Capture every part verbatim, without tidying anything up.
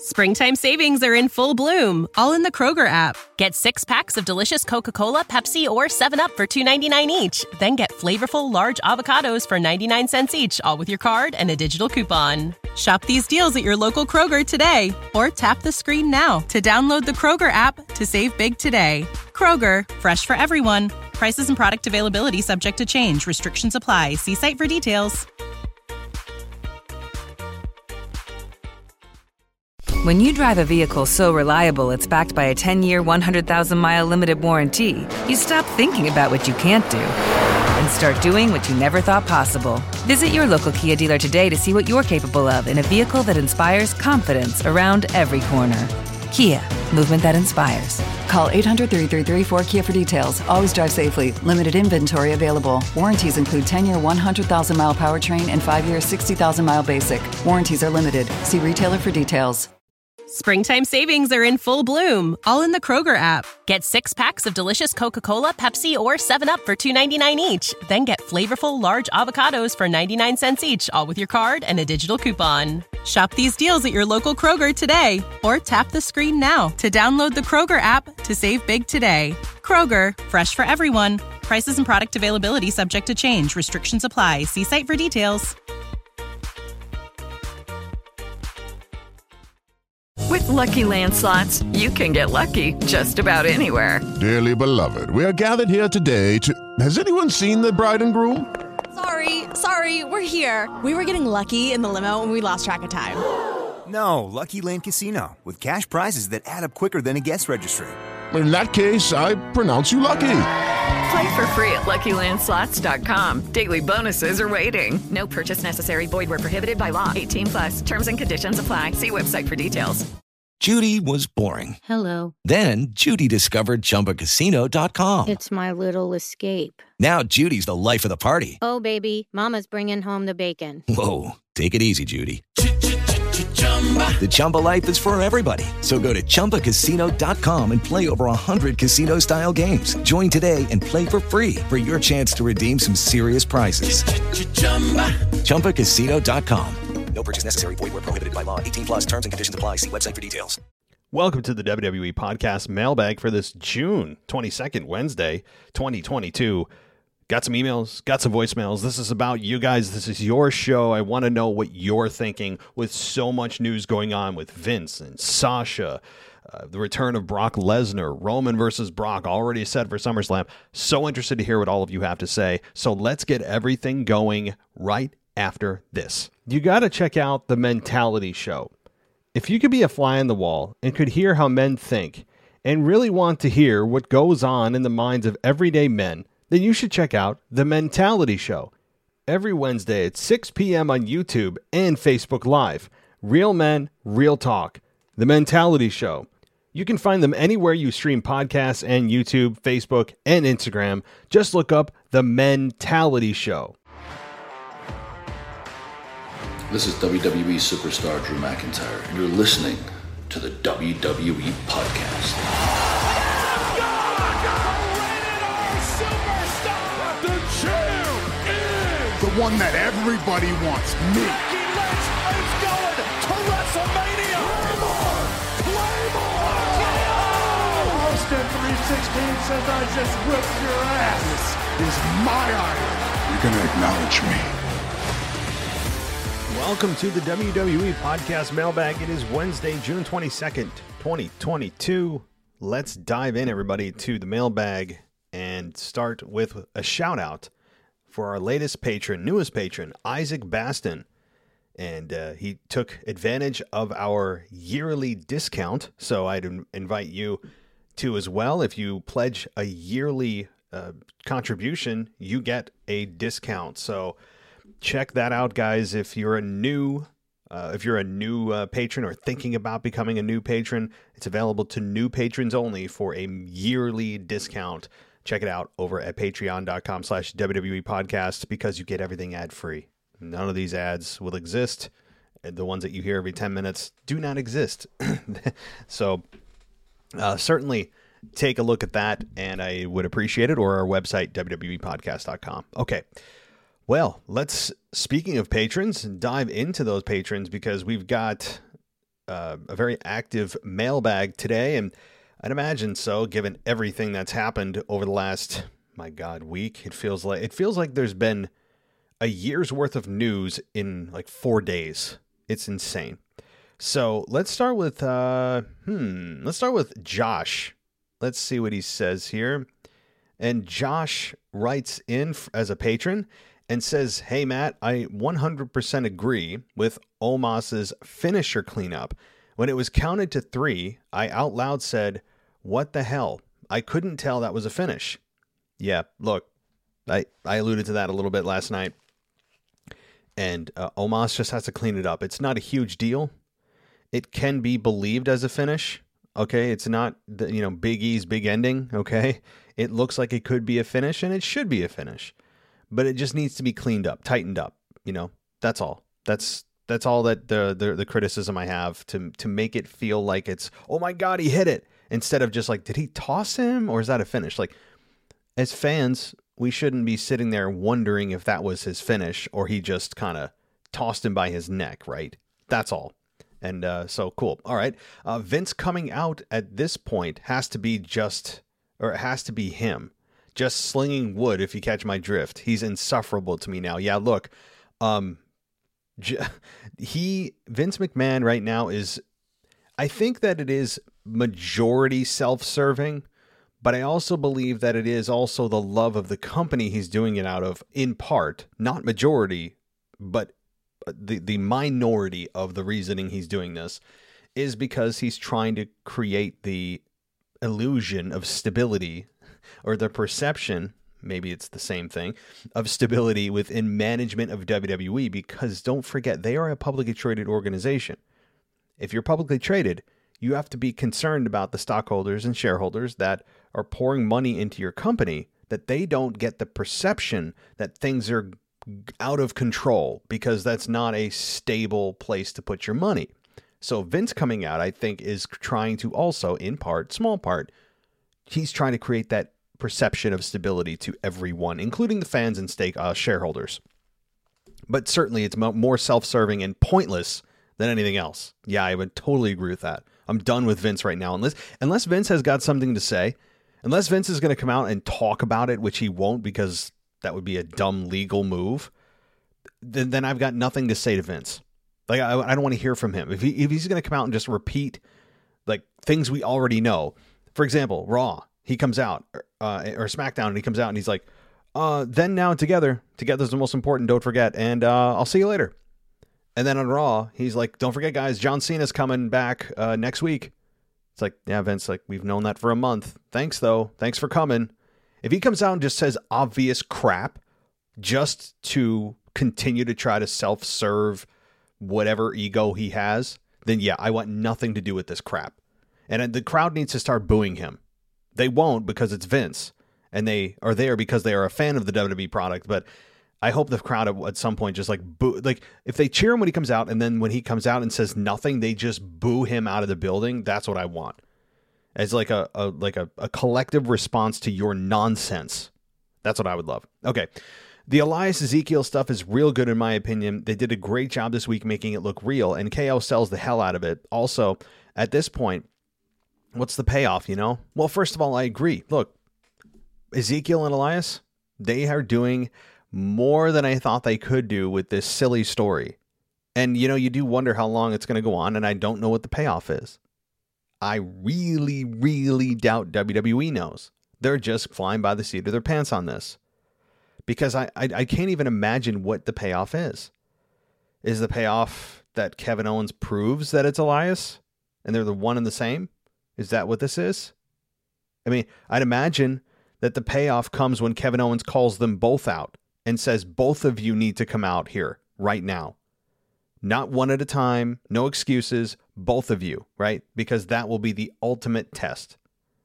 Springtime savings are in full bloom, all in the Kroger app. Get six packs of delicious Coca-Cola, Pepsi, or seven up for two ninety-nine each. Then get flavorful large avocados for ninety-nine cents each, all with your card and a digital coupon. Shop these deals at your local Kroger today, or tap the screen now to download the Kroger app to save big today. Kroger, fresh for everyone. Prices and product availability subject to change. Restrictions apply. See site for details. When you drive a vehicle so reliable it's backed by a ten-year, one hundred thousand mile limited warranty, you stop thinking about what you can't do and start doing what you never thought possible. Visit your local Kia dealer today to see what you're capable of in a vehicle that inspires confidence around every corner. Kia, movement that inspires. Call eight hundred, three three three, four K I A for details. Always drive safely. Limited inventory available. Warranties include ten-year, one hundred thousand mile powertrain and five-year, sixty thousand mile basic. Warranties are limited. See retailer for details. Springtime savings are in full bloom, all in the Kroger app. Get six packs of delicious Coca-Cola, Pepsi, or seven up for two ninety-nine each. Then get flavorful large avocados for ninety-nine cents each, all with your card and a digital coupon. Shop these deals at your local Kroger today, or tap the screen now to download the Kroger app to save big today. Kroger, fresh for everyone. Prices and product availability subject to change. Restrictions apply. See site for details. With Lucky Land Slots, you can get lucky just about anywhere. Dearly beloved, we are gathered here today to... Has anyone seen the bride and groom? Sorry, sorry, we're here. We were getting lucky in the limo and we lost track of time. No, Lucky Land Casino, with cash prizes that add up quicker than a guest registry. In that case, I pronounce you lucky. Play for free at Lucky Land Slots dot com. Daily bonuses are waiting. No purchase necessary. Void where prohibited by law. eighteen plus. Terms and conditions apply. See website for details. Judy was boring. Hello. Then Judy discovered Chumba Casino dot com. It's my little escape. Now Judy's the life of the party. Oh, baby, mama's bringing home the bacon. Whoa, take it easy, Judy. The Chumba life is for everybody. So go to Chumba Casino dot com and play over one hundred casino-style games. Join today and play for free for your chance to redeem some serious prizes. Chumba Casino dot com. No purchase necessary. Void where prohibited by law. eighteen plus terms and conditions apply. See website for details. Welcome to the W W E Podcast Mailbag for this June twenty-second, Wednesday, twenty twenty-two. Got some emails, got some voicemails. This is about you guys. This is your show. I want to know what you're thinking with so much news going on with Vince and Sasha, uh, the return of Brock Lesnar, Roman versus Brock, already set for SummerSlam. So interested to hear what all of you have to say. So let's get everything going right after this. You got to check out The Mentality Show. If you could be a fly on the wall and could hear how men think and really want to hear what goes on in the minds of everyday men, then you should check out The Mentality Show. Every Wednesday at six p.m. on YouTube and Facebook Live. Real men, real talk. The Mentality Show. You can find them anywhere you stream podcasts and YouTube, Facebook, and Instagram. Just look up The Mentality Show. This is W W E superstar Drew McIntyre, and you're listening to the W W E Podcast. The one that everybody wants, me. Becky Lynch is going to WrestleMania. Claymore! Claymore! Austin three sixteen says I just whipped your ass. This is my iron. You're going to acknowledge me. Welcome to the W W E Podcast Mailbag. It is Wednesday, June twenty-second, twenty twenty-two. Let's dive in, everybody, to the mailbag and start with a shout out for our latest patron, newest patron, Isaac Baston. And uh, he took advantage of our yearly discount. So I'd invite you to as well. If you pledge a yearly uh, contribution, you get a discount. So check that out, guys. If you're a new uh, if you're a new uh, patron or thinking about becoming a new patron, it's available to new patrons only for a yearly discount. Check it out over at patreon.com slash WWE podcast because you get everything ad-free. None of these ads will exist. The ones that you hear every ten minutes do not exist. So uh, certainly take a look at that, and I would appreciate it, or our website, W W E podcast dot com. Okay. Well, let's, speaking of patrons, dive into those patrons because we've got uh, a very active mailbag today, and I'd imagine so, given everything that's happened over the last, my God, week. It feels like it feels like there's been a year's worth of news in like four days. It's insane. So let's start with uh, hmm. Let's start with Josh. Let's see what he says here. And Josh writes in as a patron and says, "Hey Matt, I one hundred percent agree with Omos's finisher cleanup. When it was counted to three, I out loud said, 'What the hell? I couldn't tell that was a finish.'" Yeah, look, I I alluded to that a little bit last night. And uh, Omos just has to clean it up. It's not a huge deal. It can be believed as a finish. Okay, it's not the, you know, Big E's big ending. Okay, it looks like it could be a finish, and it should be a finish, but it just needs to be cleaned up, tightened up. You know, that's all. That's that's all that the the, the criticism I have to to make it feel like it's, oh my God, he hit it, instead of just like, did he toss him, or is that a finish? Like, as fans, we shouldn't be sitting there wondering if that was his finish or he just kind of tossed him by his neck, right? That's all. And uh, so cool. All right. Uh, Vince coming out at this point has to be just, or it has to be him, just slinging wood, if you catch my drift. He's insufferable to me now. Yeah, look, um, j- he, Vince McMahon right now is, I think that it is majority self-serving, but I also believe that it is also the love of the company he's doing it out of, in part, not majority, but the the minority of the reasoning he's doing this is because he's trying to create the illusion of stability, or the perception, maybe it's the same thing, of stability within management of W W E, because don't forget, they are a publicly traded organization. If you're publicly traded, you have to be concerned about the stockholders and shareholders that are pouring money into your company, that they don't get the perception that things are out of control, because that's not a stable place to put your money. So Vince coming out, I think, is trying to also, in part, small part, he's trying to create that perception of stability to everyone, including the fans and stake uh, shareholders. But certainly it's more self-serving and pointless than anything else. Yeah, I would totally agree with that. I'm done with Vince right now. Unless, unless Vince has got something to say, unless Vince is going to come out and talk about it, which he won't, because that would be a dumb legal move, then, then I've got nothing to say to Vince. Like, I, I don't want to hear from him. If, he, if he's going to come out and just repeat like things we already know. For example, Raw, he comes out, uh, or SmackDown, and he comes out and he's like, uh, then, now, and together. Together's the most important, don't forget. And uh, I'll see you later. And then on Raw, he's like, don't forget, guys, John Cena's coming back uh, next week. It's like, yeah, Vince, like, we've known that for a month. Thanks, though. Thanks for coming. If he comes out and just says obvious crap just to continue to try to self-serve whatever ego he has, then yeah, I want nothing to do with this crap. And the crowd needs to start booing him. They won't, because it's Vince, and they are there because they are a fan of the W W E product. But I hope the crowd at some point just like boo, like if they cheer him when he comes out, and then when he comes out and says nothing, they just boo him out of the building. That's what I want. As like a, a like a, a collective response to your nonsense. That's what I would love. Okay. The Elias Ezekiel stuff is real good in my opinion. They did a great job this week making it look real, and K O sells the hell out of it. Also, at this point, what's the payoff, you know? Well, first of all, I agree. Look, Ezekiel and Elias, they are doing more than I thought they could do with this silly story. And, you know, you do wonder how long it's going to go on, and I don't know what the payoff is. I really, really doubt W W E knows. They're just flying by the seat of their pants on this. Because I, I, I can't even imagine what the payoff is. Is the payoff that Kevin Owens proves that it's Elias? And they're the one and the same? Is that what this is? I mean, I'd imagine that the payoff comes when Kevin Owens calls them both out and says, both of you need to come out here right now. Not one at a time, no excuses, both of you, right? Because that will be the ultimate test.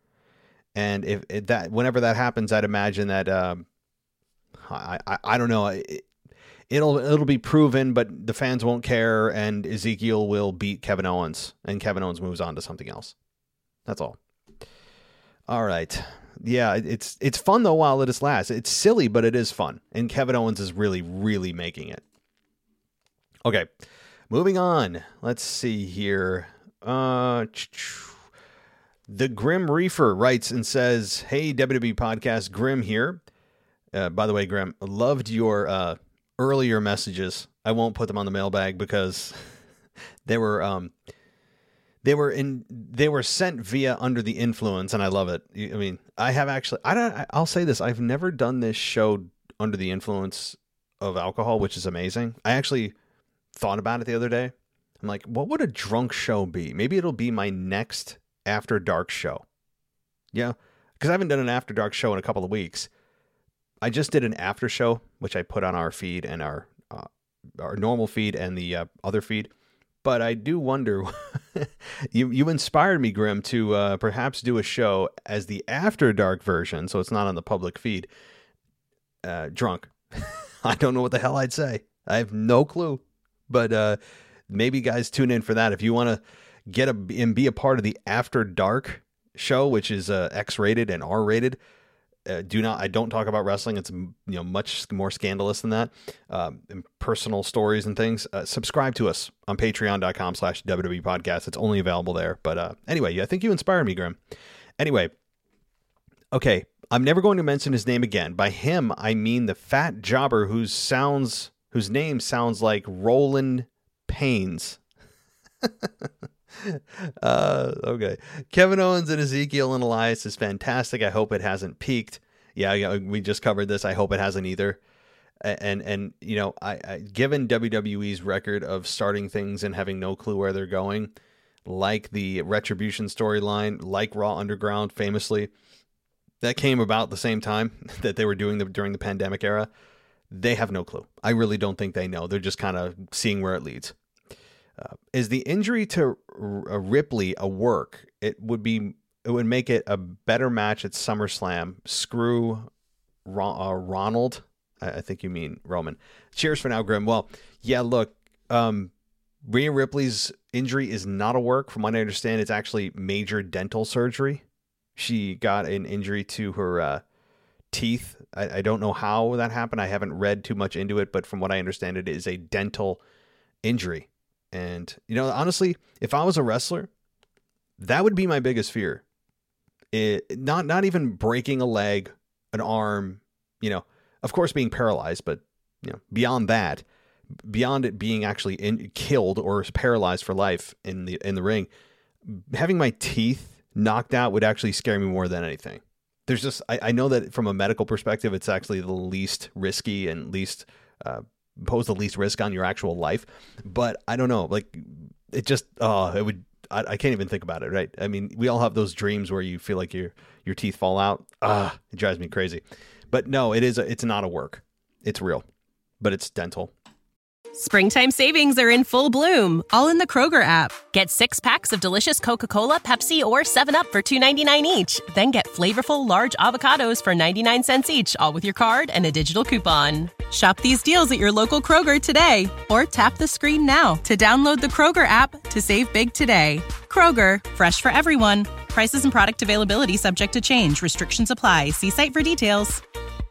And if, if that, whenever that happens, I'd imagine that, um, I, I, I don't know, it, it'll, it'll be proven, but the fans won't care, and Ezekiel will beat Kevin Owens, and Kevin Owens moves on to something else. That's all. All right. Yeah, it's, it's fun though while it lasts. It's silly, but it is fun. And Kevin Owens is really, really making it. Okay. Moving on. Let's see here. Uh, the Grim Reefer writes and says, "Hey, W W E Podcast, Grim here. Uh, by the way, Grim, loved your uh, earlier messages. I won't put them on the mailbag because they were um, they were in they were sent via Under the Influence, and I love it. I mean, I have actually I don't I'll say this: I've never done this show under the influence of alcohol, which is amazing. I actually thought about it the other day. I'm like, what would a drunk show be? Maybe it'll be my next After Dark show. Yeah, because I haven't done an After Dark show in a couple of weeks. I just did an after show, which I put on our feed and our uh, our normal feed and the uh, other feed. But I do wonder, you you inspired me, Grim, to uh, perhaps do a show as the After Dark version, so it's not on the public feed. Uh, drunk. I don't know what the hell I'd say. I have no clue. But uh, maybe guys tune in for that. If you want to get a and be a part of the After Dark show, which is uh, X-rated and R-rated. Uh, do not. I don't talk about wrestling. It's you know much more scandalous than that. Um, and personal stories and things. Uh, subscribe to us on patreon dot com slash W W E podcast. It's only available there. But uh, anyway, I think you inspired me, Grim. Anyway, okay. I'm never going to mention his name again. By him, I mean the fat jobber whose sounds whose name sounds like Roland Pains. uh, okay. Kevin Owens and Ezekiel and Elias is fantastic. I hope it hasn't peaked. Yeah, we just covered this. I hope it hasn't either. And, and you know, I, I given W W E's record of starting things and having no clue where they're going, like the Retribution storyline, like Raw Underground famously, that came about the same time that they were doing the, during the pandemic era, they have no clue. I really don't think they know. They're just kind of seeing where it leads. Uh, is the injury to R- Ripley a work? It would be. It would make it a better match at SummerSlam. Screw Ron- uh, Ronald. I-, I think you mean Roman. Cheers for now, Grim. Well, yeah. Look, um, Rhea Ripley's injury is not a work. From what I understand, it's actually major dental surgery. She got an injury to her uh, teeth. I-, I don't know how that happened. I haven't read too much into it, but from what I understand, it is a dental injury. And, you know, honestly, if I was a wrestler, that would be my biggest fear. It, not not even breaking a leg, an arm, you know, of course being paralyzed, but, you know, beyond that, beyond it being actually in, killed or paralyzed for life in the in the ring, having my teeth knocked out would actually scare me more than anything. There's just, I, I know that from a medical perspective, it's actually the least risky and least uh pose the least risk on your actual life, but I don't know, like it just oh it would I, I can't even think about it, right? I mean, we all have those dreams where you feel like your your teeth fall out. Ah, it drives me crazy. But no, it is a, it's not a work. It's real, but it's dental. Springtime savings are in full bloom, all in the Kroger app. Get six packs of delicious Coca-Cola, Pepsi, or seven up for two ninety-nine each. Then get flavorful large avocados for ninety-nine cents each, all with your card and a digital coupon. Shop these deals at your local Kroger today, or tap the screen now to download the Kroger app to save big today. Kroger, fresh for everyone. Prices and product availability subject to change. Restrictions apply. See site for details.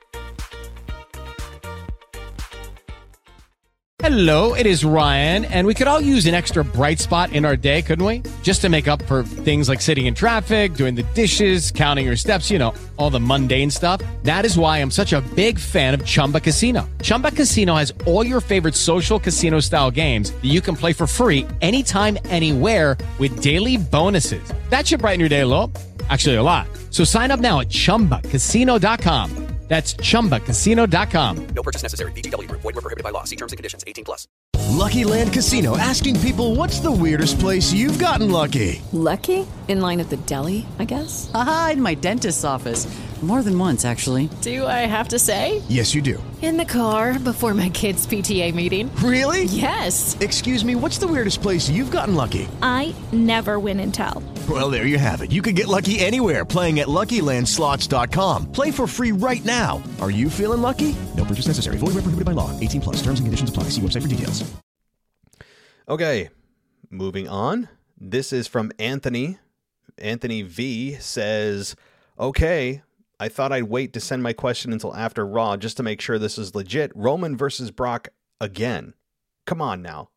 Hello, it is Ryan, and we could all use an extra bright spot in our day, couldn't we? Just to make up for things like sitting in traffic, doing the dishes, counting your steps, you know, all the mundane stuff. That is why I'm such a big fan of Chumba Casino. Chumba Casino has all your favorite social casino-style games that you can play for free anytime, anywhere with daily bonuses. That should brighten your day a little. Actually, a lot. So sign up now at chumba casino dot com. That's chumba casino dot com. No purchase necessary. V G W. Void where prohibited by law. See terms and conditions. eighteen plus. Lucky Land Casino, asking people, what's the weirdest place you've gotten lucky? Lucky? In line at the deli, I guess? Aha, in my dentist's office. More than once, actually. Do I have to say? Yes, you do. In the car before my kids' P T A meeting. Really? Yes. Excuse me, what's the weirdest place you've gotten lucky? I never win and tell. Well, there you have it. You can get lucky anywhere, playing at Lucky Land Slots dot com. Play for free right now. Are you feeling lucky? No purchase necessary. Void where prohibited by law. eighteen plus. Terms and conditions apply. See website for details. Okay, moving on. This is from Anthony. Anthony V says, okay, I thought I'd wait to send my question until after Raw just to make sure this is legit. Roman versus Brock again. Come on now.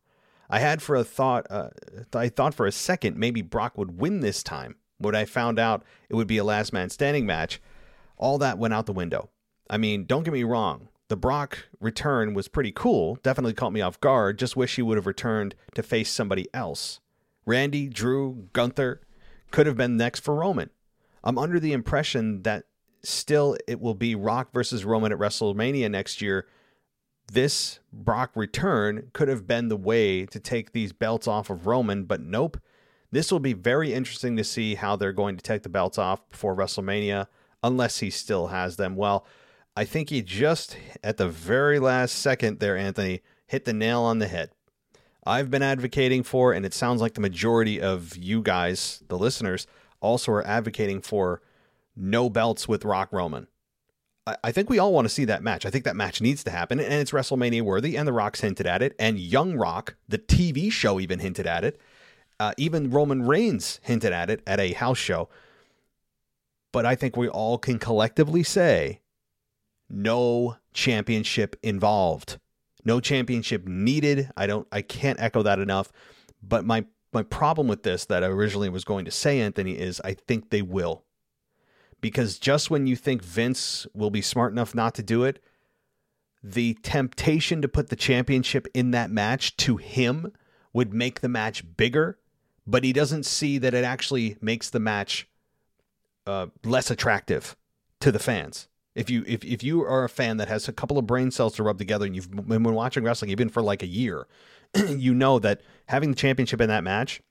I had for a thought, uh, I thought for a second maybe Brock would win this time. When I found out it would be a last man standing match, all that went out the window. I mean, don't get me wrong. The Brock return was pretty cool. Definitely caught me off guard. Just wish he would have returned to face somebody else. Randy, Drew, Gunther could have been next for Roman. I'm under the impression that still it will be Rock versus Roman at WrestleMania next year. This Brock return could have been the way to take these belts off of Roman, but nope. This will be very interesting to see how they're going to take the belts off before WrestleMania, unless he still has them. Well, I think he just, at the very last second there, Anthony, hit the nail on the head. I've been advocating for, and it sounds like the majority of you guys, the listeners, also are advocating for no belts with Rock Roman. I think we all want to see that match. I think that match needs to happen, and it's WrestleMania worthy, and The Rock's hinted at it, and Young Rock, the T V show, even hinted at it. Uh, even Roman Reigns hinted at it at a house show. But I think we all can collectively say no championship involved. No championship needed. I don't, I can't echo that enough. But my, my problem with this that I originally was going to say, Anthony, is I think they will. Because just when you think Vince will be smart enough not to do it, the temptation to put the championship in that match to him would make the match bigger, but he doesn't see that it actually makes the match uh, less attractive to the fans. If you if if you are a fan that has a couple of brain cells to rub together and you've been watching wrestling even for like a year, you know that having the championship in that match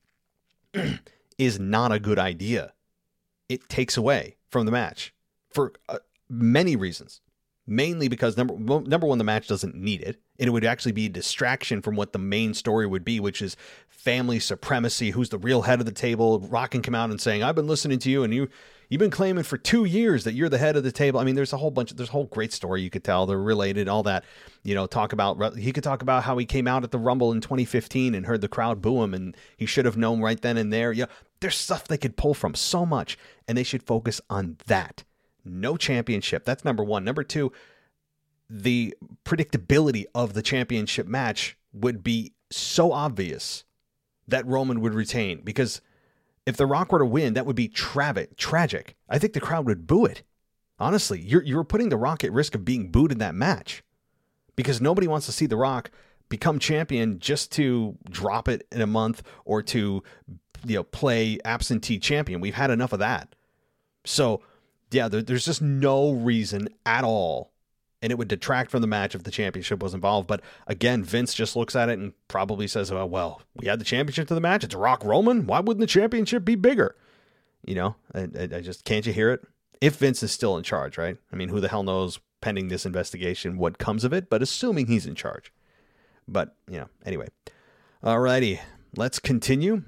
is not a good idea. It takes away from the match for uh, many reasons, mainly because number number one, the match doesn't need it, and it would actually be a distraction from what the main story would be, which is family supremacy. Who's the real head of the table? Rock can come out and saying, "I've been listening to you, and you you've been claiming for two years that you're the head of the table." I mean, there's a whole bunch of there's a whole great story you could tell. They're related, all that. You know, talk about he could talk about how he came out at the Rumble in twenty fifteen and heard the crowd boo him, and he should have known right then and there. Yeah. There's stuff they could pull from so much, and they should focus on that. No championship. That's number one. Number two, the predictability of the championship match would be so obvious that Roman would retain. Because if The Rock were to win, that would be tra- tragic. I think the crowd would boo it. Honestly, you're, you're putting The Rock at risk of being booed in that match. Because nobody wants to see The Rock become champion just to drop it in a month or to, you know, play absentee champion. We've had enough of that. So, yeah, there, there's just no reason at all. And it would detract from the match if the championship was involved. But again, Vince just looks at it and probably says, oh, well, we had the championship to the match. It's Rock Roman. Why wouldn't the championship be bigger? You know, I, I, I just, can't you hear it? If Vince is still in charge, right? I mean, who the hell knows, pending this investigation, what comes of it, but assuming he's in charge. But, you know, anyway. Alrighty, let's continue.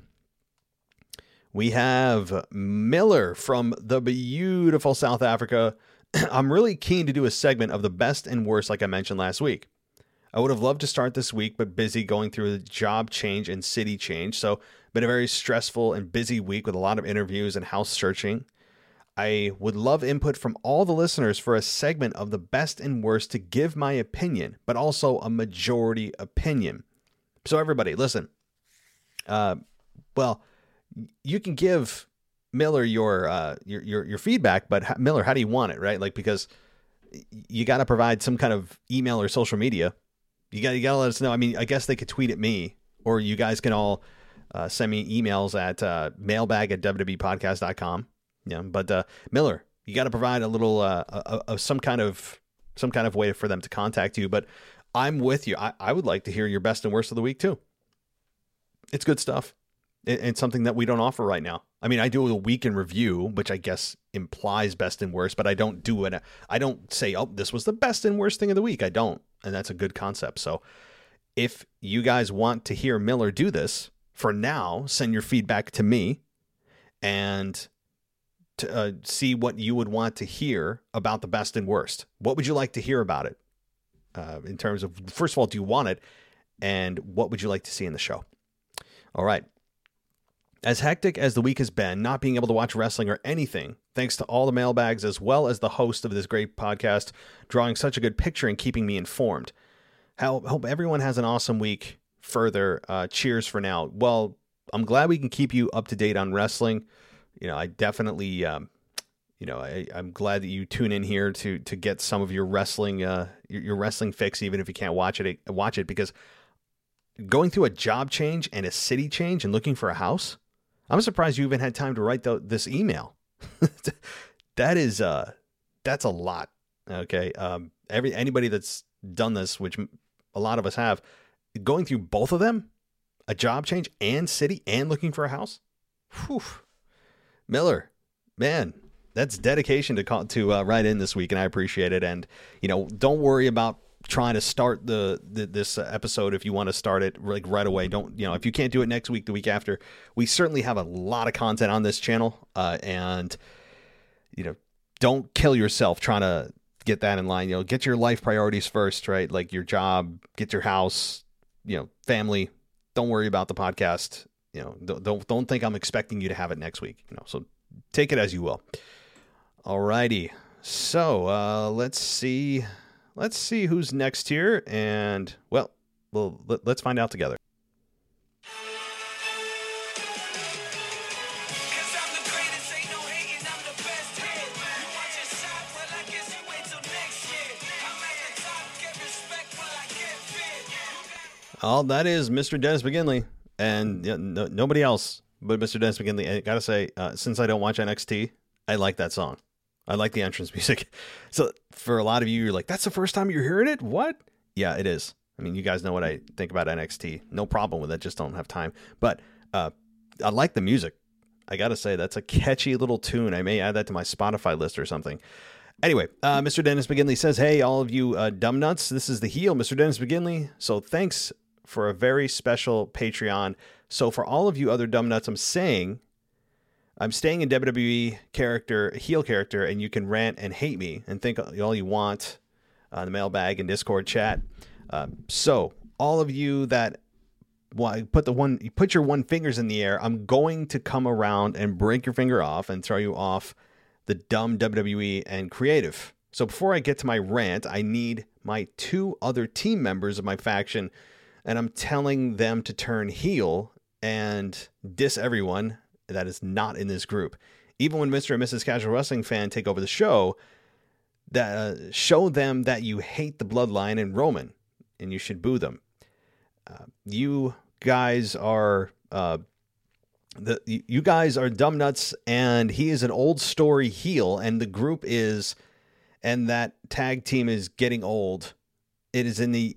We have Miller from the beautiful South Africa. I'm really keen to do a segment of the best and worst, like I mentioned last week. I would have loved to start this week, but busy going through a job change and city change. So, been a very stressful and busy week with a lot of interviews and house searching. I would love input from all the listeners for a segment of the best and worst to give my opinion, but also a majority opinion. So everybody, listen. Uh, well, you can give Miller your uh, your your your feedback, but how, Miller, how do you want it, right? Like, because you got to provide some kind of email or social media. You got you got to let us know. I mean, I guess they could tweet at me, or you guys can all uh, send me emails at uh, mailbag at w w e podcast dot com. Yeah, but uh, Miller, you got to provide a little, uh, a, a, some kind of, some kind of way for them to contact you. But I'm with you. I, I would like to hear your best and worst of the week too. It's good stuff. It, it's something that we don't offer right now. I mean, I do a week in review, which I guess implies best and worst, but I don't do it. I don't say, oh, this was the best and worst thing of the week. I don't, and that's a good concept. So, if you guys want to hear Miller do this, for now, send your feedback to me, and to uh, see what you would want to hear about the best and worst. What would you like to hear about it? Uh, in terms of, first of all, do you want it? And what would you like to see in the show? All right. As hectic as the week has been, not being able to watch wrestling or anything, thanks to all the mailbags, as well as the host of this great podcast, drawing such a good picture and keeping me informed. I hope everyone has an awesome week further uh, cheers for now. Well, I'm glad we can keep you up to date on wrestling. You know, I definitely, um, you know, I, I'm glad that you tune in here to to get some of your wrestling, uh, your, your wrestling fix, even if you can't watch it. Watch it because going through a job change and a city change and looking for a house, I'm surprised you even had time to write the, this email. That is, uh, that's a lot. Okay, um, every anybody that's done this, which a lot of us have, going through both of them, a job change and city and looking for a house. Whew. Miller, man, that's dedication to call, to uh, write in this week, and I appreciate it. And you know, don't worry about trying to start the, the this episode if you want to start it like right away. Don't, you know, if you can't do it next week, the week after, we certainly have a lot of content on this channel, uh, and you know, don't kill yourself trying to get that in line. You know, get your life priorities first, right? Like your job, get your house, you know, family. Don't worry about the podcast. You know, don't, don't, don't think I'm expecting you to have it next week, you know, so take it as you will. Alrighty. So, uh, let's see, let's see who's next here. And well, well, let, let's find out together. Oh, that is Mister Dennis McGinley, and yeah, no, nobody else but Mister Dennis McGinley. I gotta say, uh, since I don't watch N X T, I like that song. I like the entrance music. So for a lot of you, you're like, that's the first time you're hearing it? What? Yeah, it is. I mean, you guys know what I think about N X T. No problem with it, just don't have time. But uh, I like the music. I gotta say, that's a catchy little tune. I may add that to my Spotify list or something. Anyway, uh, Mister Dennis McGinley says, hey, all of you uh, dumb nuts, this is the heel, Mister Dennis McGinley. So thanks for a very special Patreon. So for all of you other dumb nuts, I'm saying, I'm staying in W W E character, heel character, and you can rant and hate me and think all you want on the mailbag and Discord chat. Uh, so all of you that well, put the one, you put your one fingers in the air, I'm going to come around and break your finger off and throw you off the dumb W W E and creative. So before I get to my rant, I need my two other team members of my faction, and I'm telling them to turn heel and diss everyone that is not in this group. Even when Mister and Missus Casual Wrestling Fan take over the show, that uh, show them that you hate the Bloodline and Roman, and you should boo them. Uh, you guys are uh, the you guys are dumb nuts, and he is an old story heel, and the group is, and that tag team is getting old. It is in the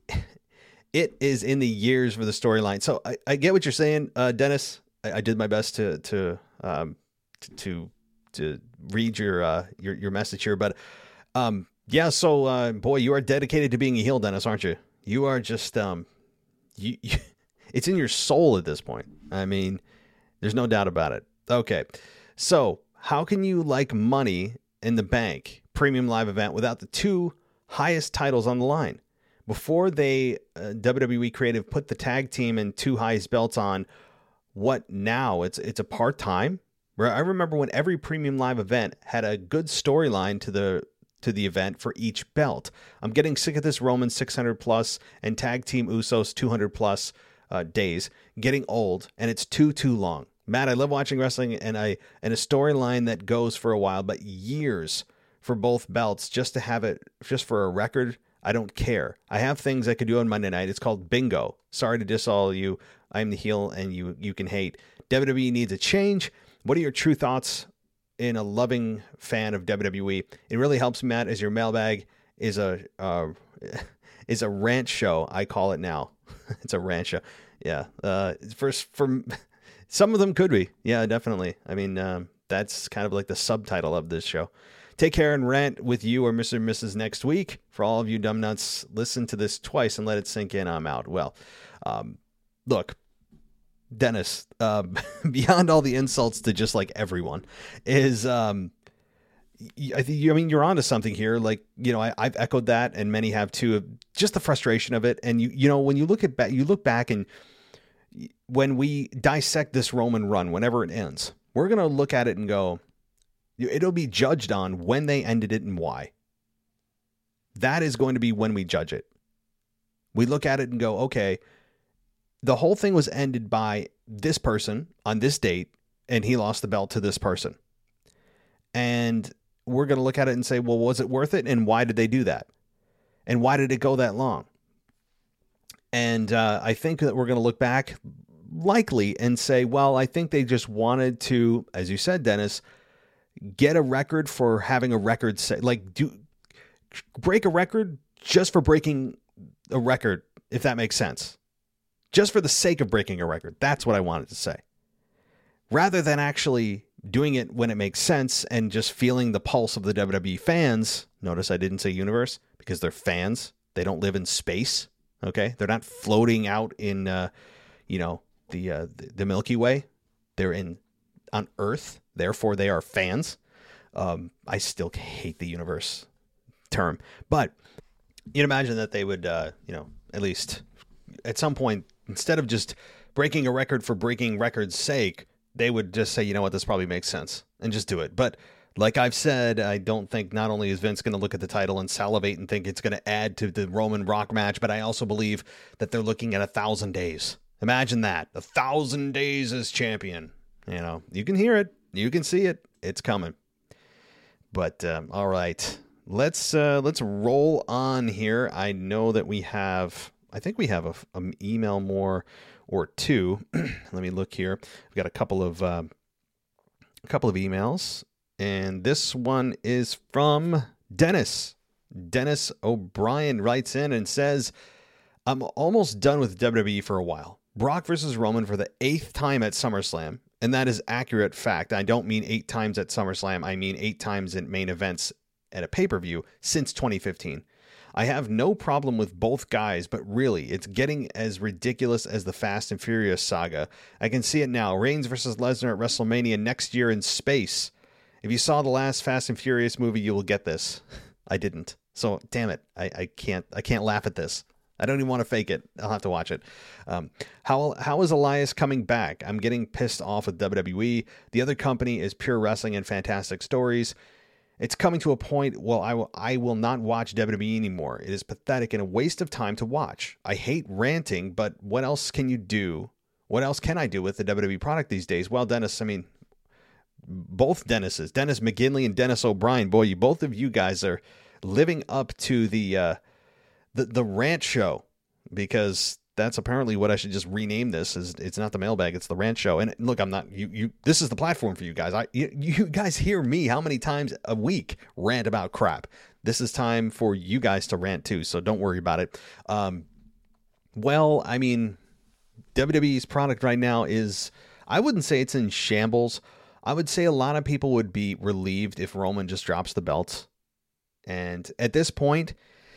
It is in the years for the storyline. So I, I get what you're saying, uh, Dennis. I, I did my best to to um, to to read your uh, your your message here, but um, yeah. So uh, boy, you are dedicated to being a heel, Dennis, aren't you? You are just um, you, you. It's in your soul at this point. I mean, there's no doubt about it. Okay, so how can you like Money in the Bank premium live event without the two highest titles on the line? Before they, uh, W W E Creative put the tag team and two highest belts on, what now? It's it's a part-time? I remember when every premium live event had a good storyline to the to the event for each belt. I'm getting sick of this Roman six hundred plus and tag team Usos two hundred plus uh, days, getting old, and it's too, too long. Matt, I love watching wrestling, and, I, and a storyline that goes for a while, but years for both belts just to have it, just for a record, I don't care. I have things I could do on Monday night. It's called bingo. Sorry to diss all of you. I'm the heel and you you can hate. W W E needs a change. What are your true thoughts in a loving fan of W W E? It really helps, Matt, as your mailbag is a uh, is a rant show. I call it now. It's a rant show. Yeah. Uh, first, for some of them could be. Yeah, definitely. I mean, um, that's kind of like the subtitle of this show. Take care and rant with you or Mister and Missus next week. For all of you dumb nuts, listen to this twice and let it sink in. I'm out. Well, um, look, Dennis, uh, beyond all the insults to just like everyone is, um, I think, I mean, you're onto something here. Like, you know, I, I've echoed that and many have too, just the frustration of it. And you, you know, when you look at back, you look back and when we dissect this Roman run, whenever it ends, we're going to look at it and go, it'll be judged on when they ended it and why. That is going to be when we judge it. We look at it and go, okay, the whole thing was ended by this person on this date, and he lost the belt to this person. And we're going to look at it and say, well, was it worth it? And why did they do that? And why did it go that long? And uh, I think that we're going to look back likely and say, well, I think they just wanted to, as you said, Dennis, get a record for having a record, say, like do break a record just for breaking a record, if that makes sense. Just for the sake of breaking a record. That's what I wanted to say. Rather than actually doing it when it makes sense and just feeling the pulse of the W W E fans. Notice I didn't say universe because they're fans. They don't live in space. Okay. They're not floating out in, uh, you know, the, uh, the Milky Way. They're in on Earth. Therefore they are fans. Um, I still hate the universe term, but you'd imagine that they would, uh, you know, at least at some point, instead of just breaking a record for breaking record's sake, they would just say, you know what, this probably makes sense and just do it. But like I've said, I don't think not only is Vince going to look at the title and salivate and think it's going to add to the Roman Rock match, but I also believe that they're looking at a thousand days. Imagine that. A thousand days as champion. You know, you can hear it. You can see it. It's coming. But um, all right, let's uh, let's roll on here. I know that we have, I think we have a, an email more or two. Let me look here. We've got a couple of uh, a couple of emails, and this one is from Dennis. Dennis O'Brien writes in and says, "I'm almost done with W W E for a while. Brock versus Roman for the eighth time at SummerSlam, and that is accurate fact. I don't mean eight times at SummerSlam. I mean eight times in main events at a pay-per-view since twenty fifteen. I have no problem with both guys, but really, it's getting as ridiculous as the Fast and Furious saga. I can see it now. Reigns versus Lesnar at WrestleMania next year in space. If you saw the last Fast and Furious movie, you will get this. I didn't. So, damn it. I, I can't I can't laugh at this. I don't even want to fake it. I'll have to watch it. Um, how how is Elias coming back? I'm getting pissed off with W W E. The other company is Pure Wrestling and Fantastic Stories. It's coming to a point, well, I will, I will not watch W W E anymore. It is pathetic and a waste of time to watch. I hate ranting, but what else can you do? What else can I do with the W W E product these days? Well, Dennis, I mean, both Dennises, Dennis McGinley and Dennis O'Brien, boy, you both of you guys are living up to the uh, the the rant show, because that's apparently what I should just rename this. Is it's not the mailbag, it's the rant show. And look, I'm not you. You this is the platform for you guys. I you, you guys hear me how many times a week rant about crap. This is time for you guys to rant too, so don't worry about it. Um, well, I mean, W W E's product right now is, I wouldn't say it's in shambles. I would say a lot of people would be relieved if Roman just drops the belts. And at this point,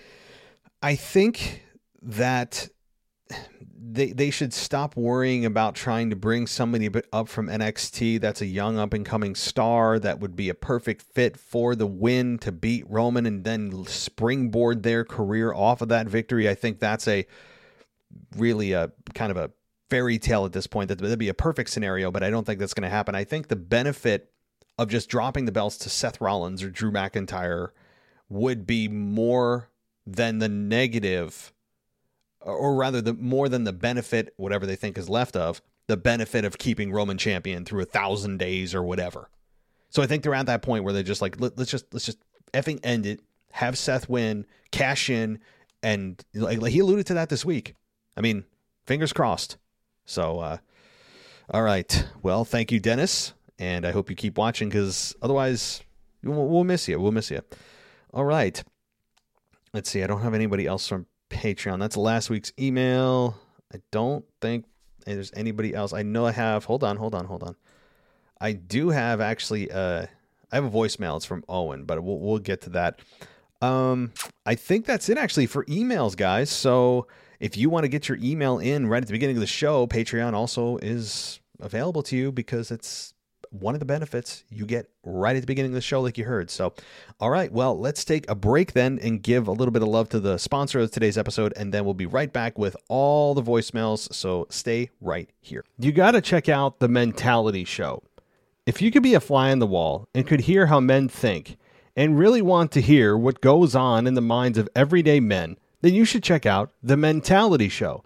I think that they they should stop worrying about trying to bring somebody up from N X T that's a young up-and-coming star that would be a perfect fit for the win to beat Roman and then springboard their career off of that victory. I think that's a really a kind of a fairy tale at this point. That would be a perfect scenario, but I don't think that's going to happen. I think the benefit of just dropping the belts to Seth Rollins or Drew McIntyre would be more than the negative, or rather the more than the benefit, whatever they think is left of, the benefit of keeping Roman champion through a thousand days or whatever. So I think they're at that point where they're just like, Let, let's just, let's just effing end it, have Seth win, cash in. And like, like he alluded to that this week. I mean, fingers crossed. So, uh, all right. Well, thank you, Dennis. And I hope you keep watching, because otherwise we'll, we'll miss you. We'll miss you. All right. Let's see. I don't have anybody else from Patreon. That's last week's email. I don't think there's anybody else. I know I have. Hold on, hold on, hold on. I do have actually. Uh, I have a voicemail. It's from Owen, but we'll we'll get to that. Um, I think that's it actually for emails, guys. So if you want to get your email in right at the beginning of the show, Patreon also is available to you, because it's one of the benefits you get right at the beginning of the show, like you heard. So, all right, well, let's take a break then and give a little bit of love to the sponsor of today's episode, and then we'll be right back with all the voicemails. So stay right here. You got to check out The Mentality Show. If you could be a fly on the wall and could hear how men think and really want to hear what goes on in the minds of everyday men, then you should check out The Mentality Show.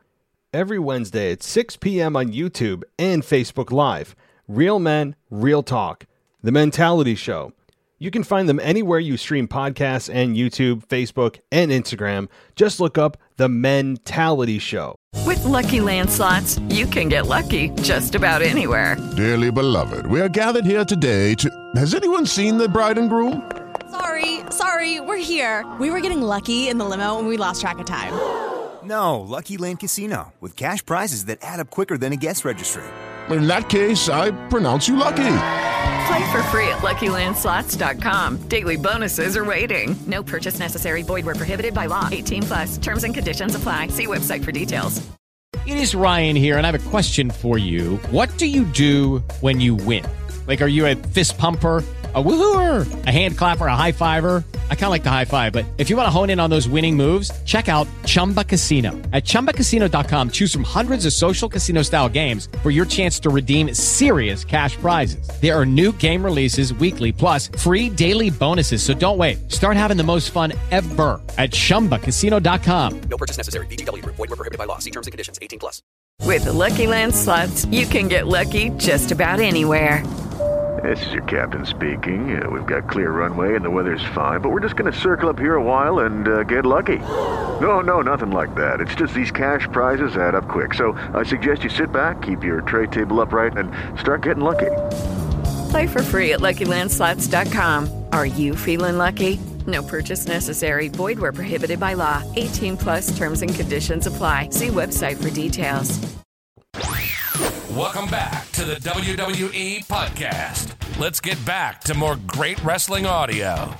every Wednesday at six p.m. on YouTube and Facebook Live. Real Men, Real Talk. The Mentality Show. You can find them anywhere you stream podcasts and YouTube, Facebook, and Instagram. Just look up The Mentality Show. With Lucky Land Slots, you can get lucky just about anywhere. Dearly beloved, we are gathered here today to... Has anyone seen the bride and groom? Sorry, sorry, we're here. We were getting lucky in the limo and we lost track of time. No, Lucky Land Casino, with cash prizes that add up quicker than a guest registry. In that case, I pronounce you lucky. Play for free at Lucky Land Slots dot com. Daily bonuses are waiting. No purchase necessary. Void where prohibited by law. eighteen plus. Terms and conditions apply. See website for details. It is Ryan here, and I have a question for you. What do you do when you win? Like, are you a fist pumper, a woohooer, a hand clapper, a high fiver? I kind of like the high five, but if you want to hone in on those winning moves, check out Chumba Casino. At Chumba Casino dot com, choose from hundreds of social casino-style games for your chance to redeem serious cash prizes. There are new game releases weekly, plus free daily bonuses, so don't wait. Start having the most fun ever at Chumba Casino dot com. No purchase necessary. V G W. Void where prohibited by law. See terms and conditions. eighteen plus. With the Lucky Land Slots, you can get lucky just about anywhere. This is your captain speaking. Uh, we've got clear runway and the weather's fine, but we're just going to circle up here a while and uh, get lucky. No, no, nothing like that. It's just these cash prizes add up quick. So I suggest you sit back, keep your tray table upright, and start getting lucky. Play for free at Lucky Land Slots dot com. Are you feeling lucky? No purchase necessary. Void where prohibited by law. eighteen plus terms and conditions apply. See website for details. Welcome back to the W W E Podcast. Let's get back to more great wrestling audio.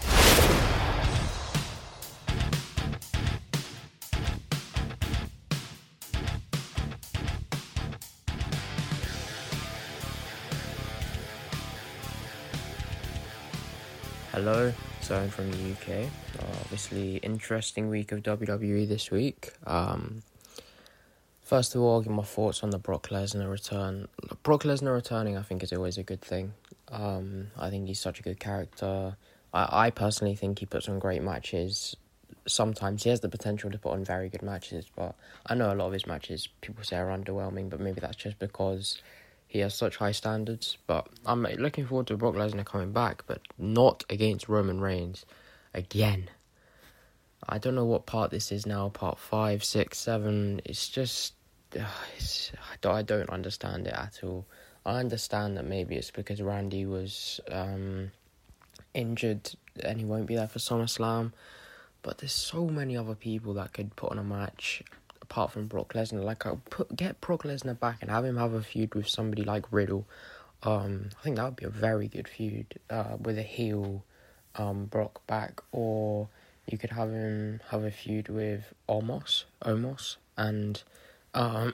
Hello, Zone from the U K. Uh, obviously, interesting week of W W E this week. Um... First of all, I'll give my thoughts on the Brock Lesnar return. Brock Lesnar returning, I think, is always a good thing. Um, I think he's such a good character. I, I personally think he puts on great matches. Sometimes he has the potential to put on very good matches, but I know a lot of his matches people say are underwhelming, but maybe that's just because he has such high standards. But I'm looking forward to Brock Lesnar coming back, but not against Roman Reigns again. I don't know what part this is now, part five, six, seven. It's just... It's, I don't understand it at all. I understand that maybe it's because Randy was um, injured and he won't be there for SummerSlam, but there's so many other people that could put on a match apart from Brock Lesnar. Like, I'll put, get Brock Lesnar back and have him have a feud with somebody like Riddle. Um, I think that would be a very good feud uh, with a heel um, Brock back, or you could have him have a feud with Omos, Omos and um,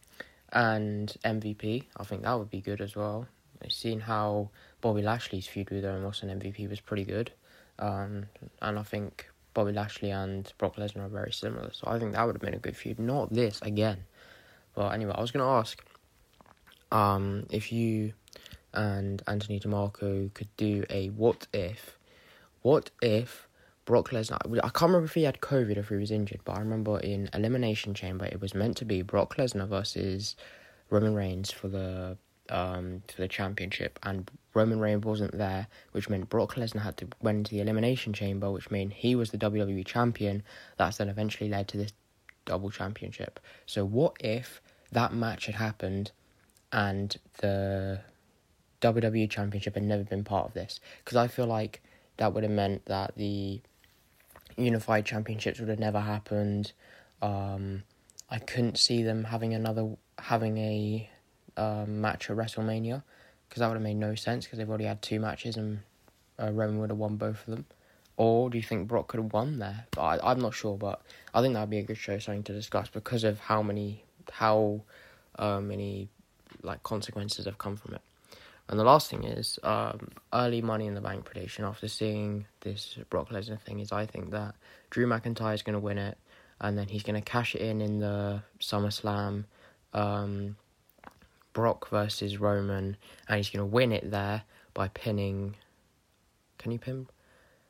and M V P. I think that would be good as well. I've seen how Bobby Lashley's feud with Omos and M V P was pretty good, um, and I think Bobby Lashley and Brock Lesnar are very similar. So I think that would have been a good feud. Not this again. But anyway, I was going to ask um, if you and Anthony DeMarco could do a what if. What if Brock Lesnar... I can't remember if he had COVID or if he was injured, but I remember in Elimination Chamber it was meant to be Brock Lesnar versus Roman Reigns for the um for the championship, and Roman Reigns wasn't there, which meant Brock Lesnar had to went into the Elimination Chamber, which meant he was the W W E champion. That's then eventually led to this double championship. So what if that match had happened and the W W E championship had never been part of this? Because I feel like that would have meant that the unified championships would have never happened. Um, I couldn't see them having another having a uh, match at WrestleMania, because that would have made no sense, because they've already had two matches and uh, Roman would have won both of them. Or do you think Brock could have won there? But I, I'm not sure, but I think that would be a good show, something to discuss, because of how many how uh, many like consequences have come from it. And the last thing is, um, early Money in the Bank prediction after seeing this Brock Lesnar thing is, I think that Drew McIntyre is going to win it, and then he's going to cash it in in the SummerSlam, um, Brock versus Roman, and he's going to win it there by pinning... Can you pin...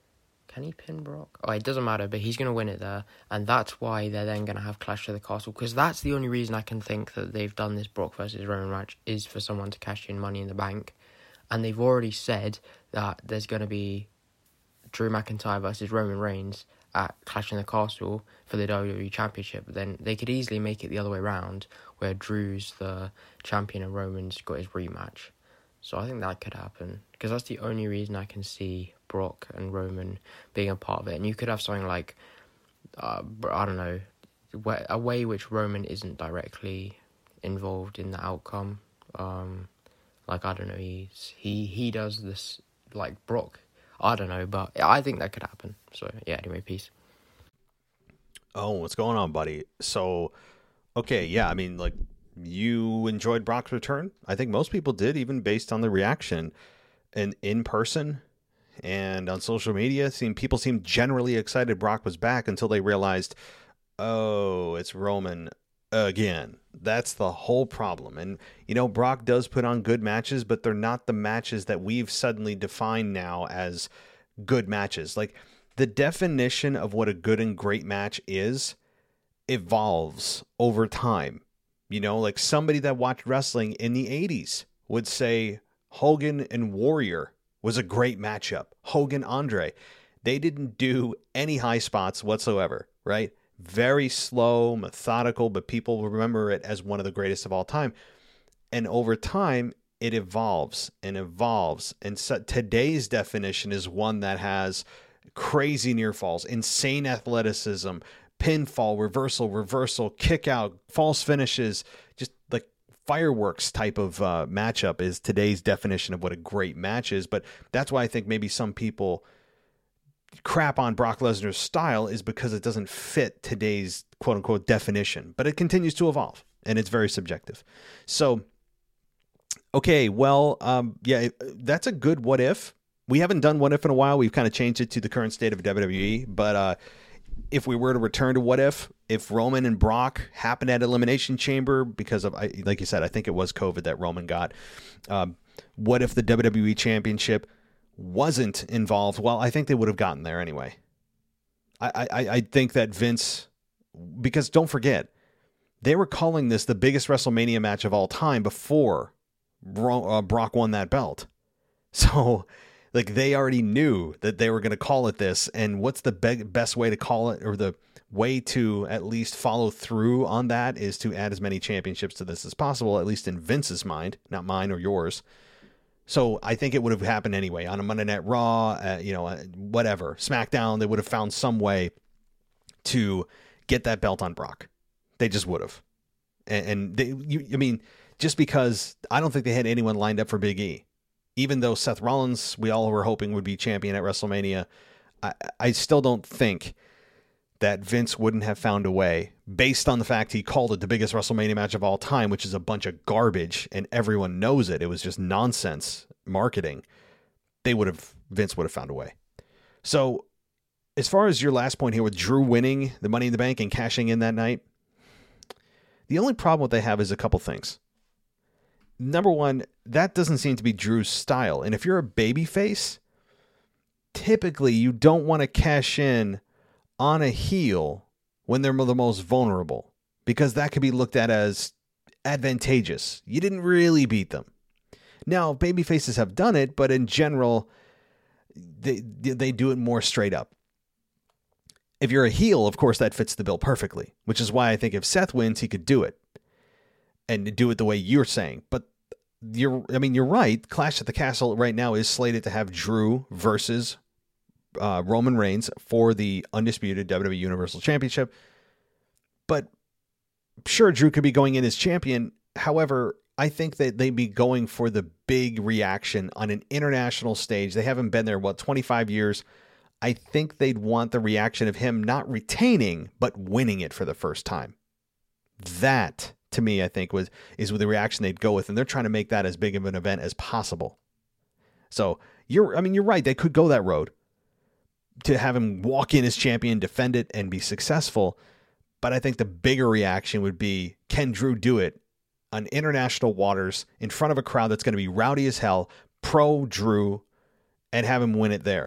Can he pin Brock? Oh, it doesn't matter, but he's going to win it there. And that's why they're then going to have Clash of the Castle. Because that's the only reason I can think that they've done this Brock versus Roman match is for someone to cash in Money in the Bank. And they've already said that there's going to be Drew McIntyre versus Roman Reigns at Clash in the Castle for the W W E Championship. But then they could easily make it the other way around, where Drew's the champion and Roman's got his rematch. So I think that could happen. Because that's the only reason I can see Brock and Roman being a part of it. And you could have something like, uh, I don't know, a way which Roman isn't directly involved in the outcome. Um, like, I don't know, he's, he, he does this, like, Brock. I don't know, but I think that could happen. So, yeah, anyway, peace. Oh, what's going on, buddy? So, okay, yeah, I mean, like, you enjoyed Brock's return? I think most people did, even based on the reaction. And in person and on social media, seem people seemed generally excited Brock was back until they realized, oh, it's Roman again. That's the whole problem. And, you know, Brock does put on good matches, but they're not the matches that we've suddenly defined now as good matches. Like, the definition of what a good and great match is evolves over time. You know, like somebody that watched wrestling in the eighties would say Hogan and Warrior was a great matchup. Hogan, Andre. They didn't do any high spots whatsoever, right? Very slow, methodical, but people remember it as one of the greatest of all time. And over time, it evolves and evolves. And so today's definition is one that has crazy near falls, insane athleticism, pinfall, reversal, reversal, kick out, false finishes, just like fireworks type of uh, matchup is today's definition of what a great match is. But that's why I think maybe some people crap on Brock Lesnar's style, is because it doesn't fit today's quote unquote definition, but it continues to evolve and it's very subjective. So, okay, well, um, yeah, that's a good what if. We haven't done what if in a while. We've kind of changed it to the current state of W W E, but uh, if we were to return to what if, if Roman and Brock happened at Elimination Chamber because of, like you said, I think it was COVID that Roman got. Um, what if the W W E Championship wasn't involved? Well, I think they would have gotten there anyway. I, I, I think that Vince, because don't forget, they were calling this the biggest WrestleMania match of all time before uh, Brock won that belt. So, like, they already knew that they were going to call it this. And what's the be- best way to call it, or the way to at least follow through on that, is to add as many championships to this as possible, at least in Vince's mind, not mine or yours. So I think it would have happened anyway on a Monday Night Raw, uh, you know, uh, whatever, SmackDown. They would have found some way to get that belt on Brock. They just would have. And, and they, you, I mean, just because I don't think they had anyone lined up for Big E. Even though Seth Rollins, we all were hoping would be champion at WrestleMania, I, I still don't think that Vince wouldn't have found a way, based on the fact he called it the biggest WrestleMania match of all time, which is a bunch of garbage, and everyone knows it. It was just nonsense marketing. They would have, Vince would have found a way. So, as far as your last point here with Drew winning the Money in the Bank and cashing in that night, the only problem what they have is a couple things. Number one, that doesn't seem to be Drew's style. And if you're a babyface, typically you don't want to cash in on a heel when they're the most vulnerable, because that could be looked at as advantageous. You didn't really beat them. Now, babyfaces have done it, but in general, they they do it more straight up. If you're a heel, of course, that fits the bill perfectly, which is why I think if Seth wins, he could do it and do it the way you're saying. But you're, I mean, you're right. Clash at the Castle right now is slated to have Drew versus uh, Roman Reigns for the undisputed W W E Universal Championship. But sure, Drew could be going in as champion. However, I think that they'd be going for the big reaction on an international stage. They haven't been there, what, twenty-five years? I think they'd want the reaction of him not retaining, but winning it for the first time. That, to me, I think was is the reaction they'd go with, and they're trying to make that as big of an event as possible. So you're, I mean, you're right. They could go that road to have him walk in as champion, defend it, and be successful. But I think the bigger reaction would be, can Drew do it on international waters in front of a crowd that's going to be rowdy as hell, pro Drew, and have him win it there?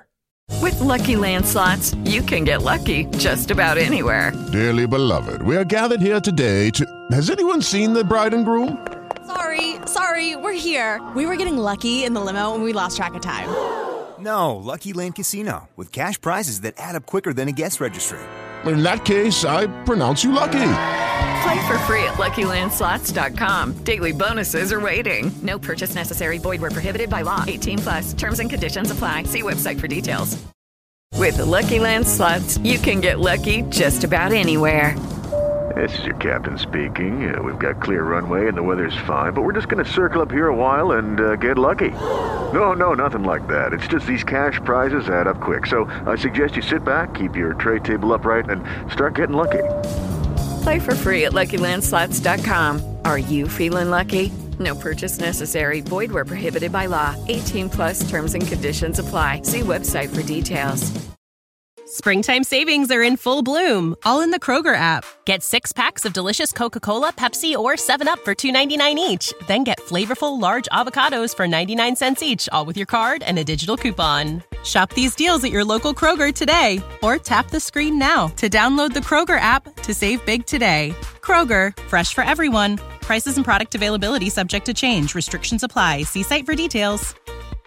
With Lucky Land Slots, you can get lucky just about anywhere. Dearly beloved, we are gathered here today to... Has anyone seen the bride and groom? Sorry, sorry, we're here. We were getting lucky in the limo and we lost track of time. No, Lucky Land Casino, with cash prizes that add up quicker than a guest registry. In that case, I pronounce you lucky. Play for free at Lucky Land Slots dot com. Daily bonuses are waiting. No purchase necessary. Void where prohibited by law. eighteen plus. Terms and conditions apply. See website for details. With the Lucky Land Slots, you can get lucky just about anywhere. This is your captain speaking. Uh, we've got clear runway and the weather's fine, but we're just going to circle up here a while and uh, get lucky. No, no, nothing like that. It's just these cash prizes add up quick. So I suggest you sit back, keep your tray table upright, and start getting lucky. Play for free at Lucky Land Slots dot com. Are you feeling lucky? No purchase necessary. Void where prohibited by law. eighteen plus terms and conditions apply. See website for details. Springtime savings are in full bloom, all in the Kroger app. Get six packs of delicious Coca-Cola, Pepsi, or seven up for two ninety-nine each. Then get flavorful large avocados for ninety-nine cents each, all with your card and a digital coupon. Shop these deals at your local Kroger today, or tap the screen now to download the Kroger app to save big today. Kroger, fresh for everyone. Prices and product availability subject to change. Restrictions apply. See site for details.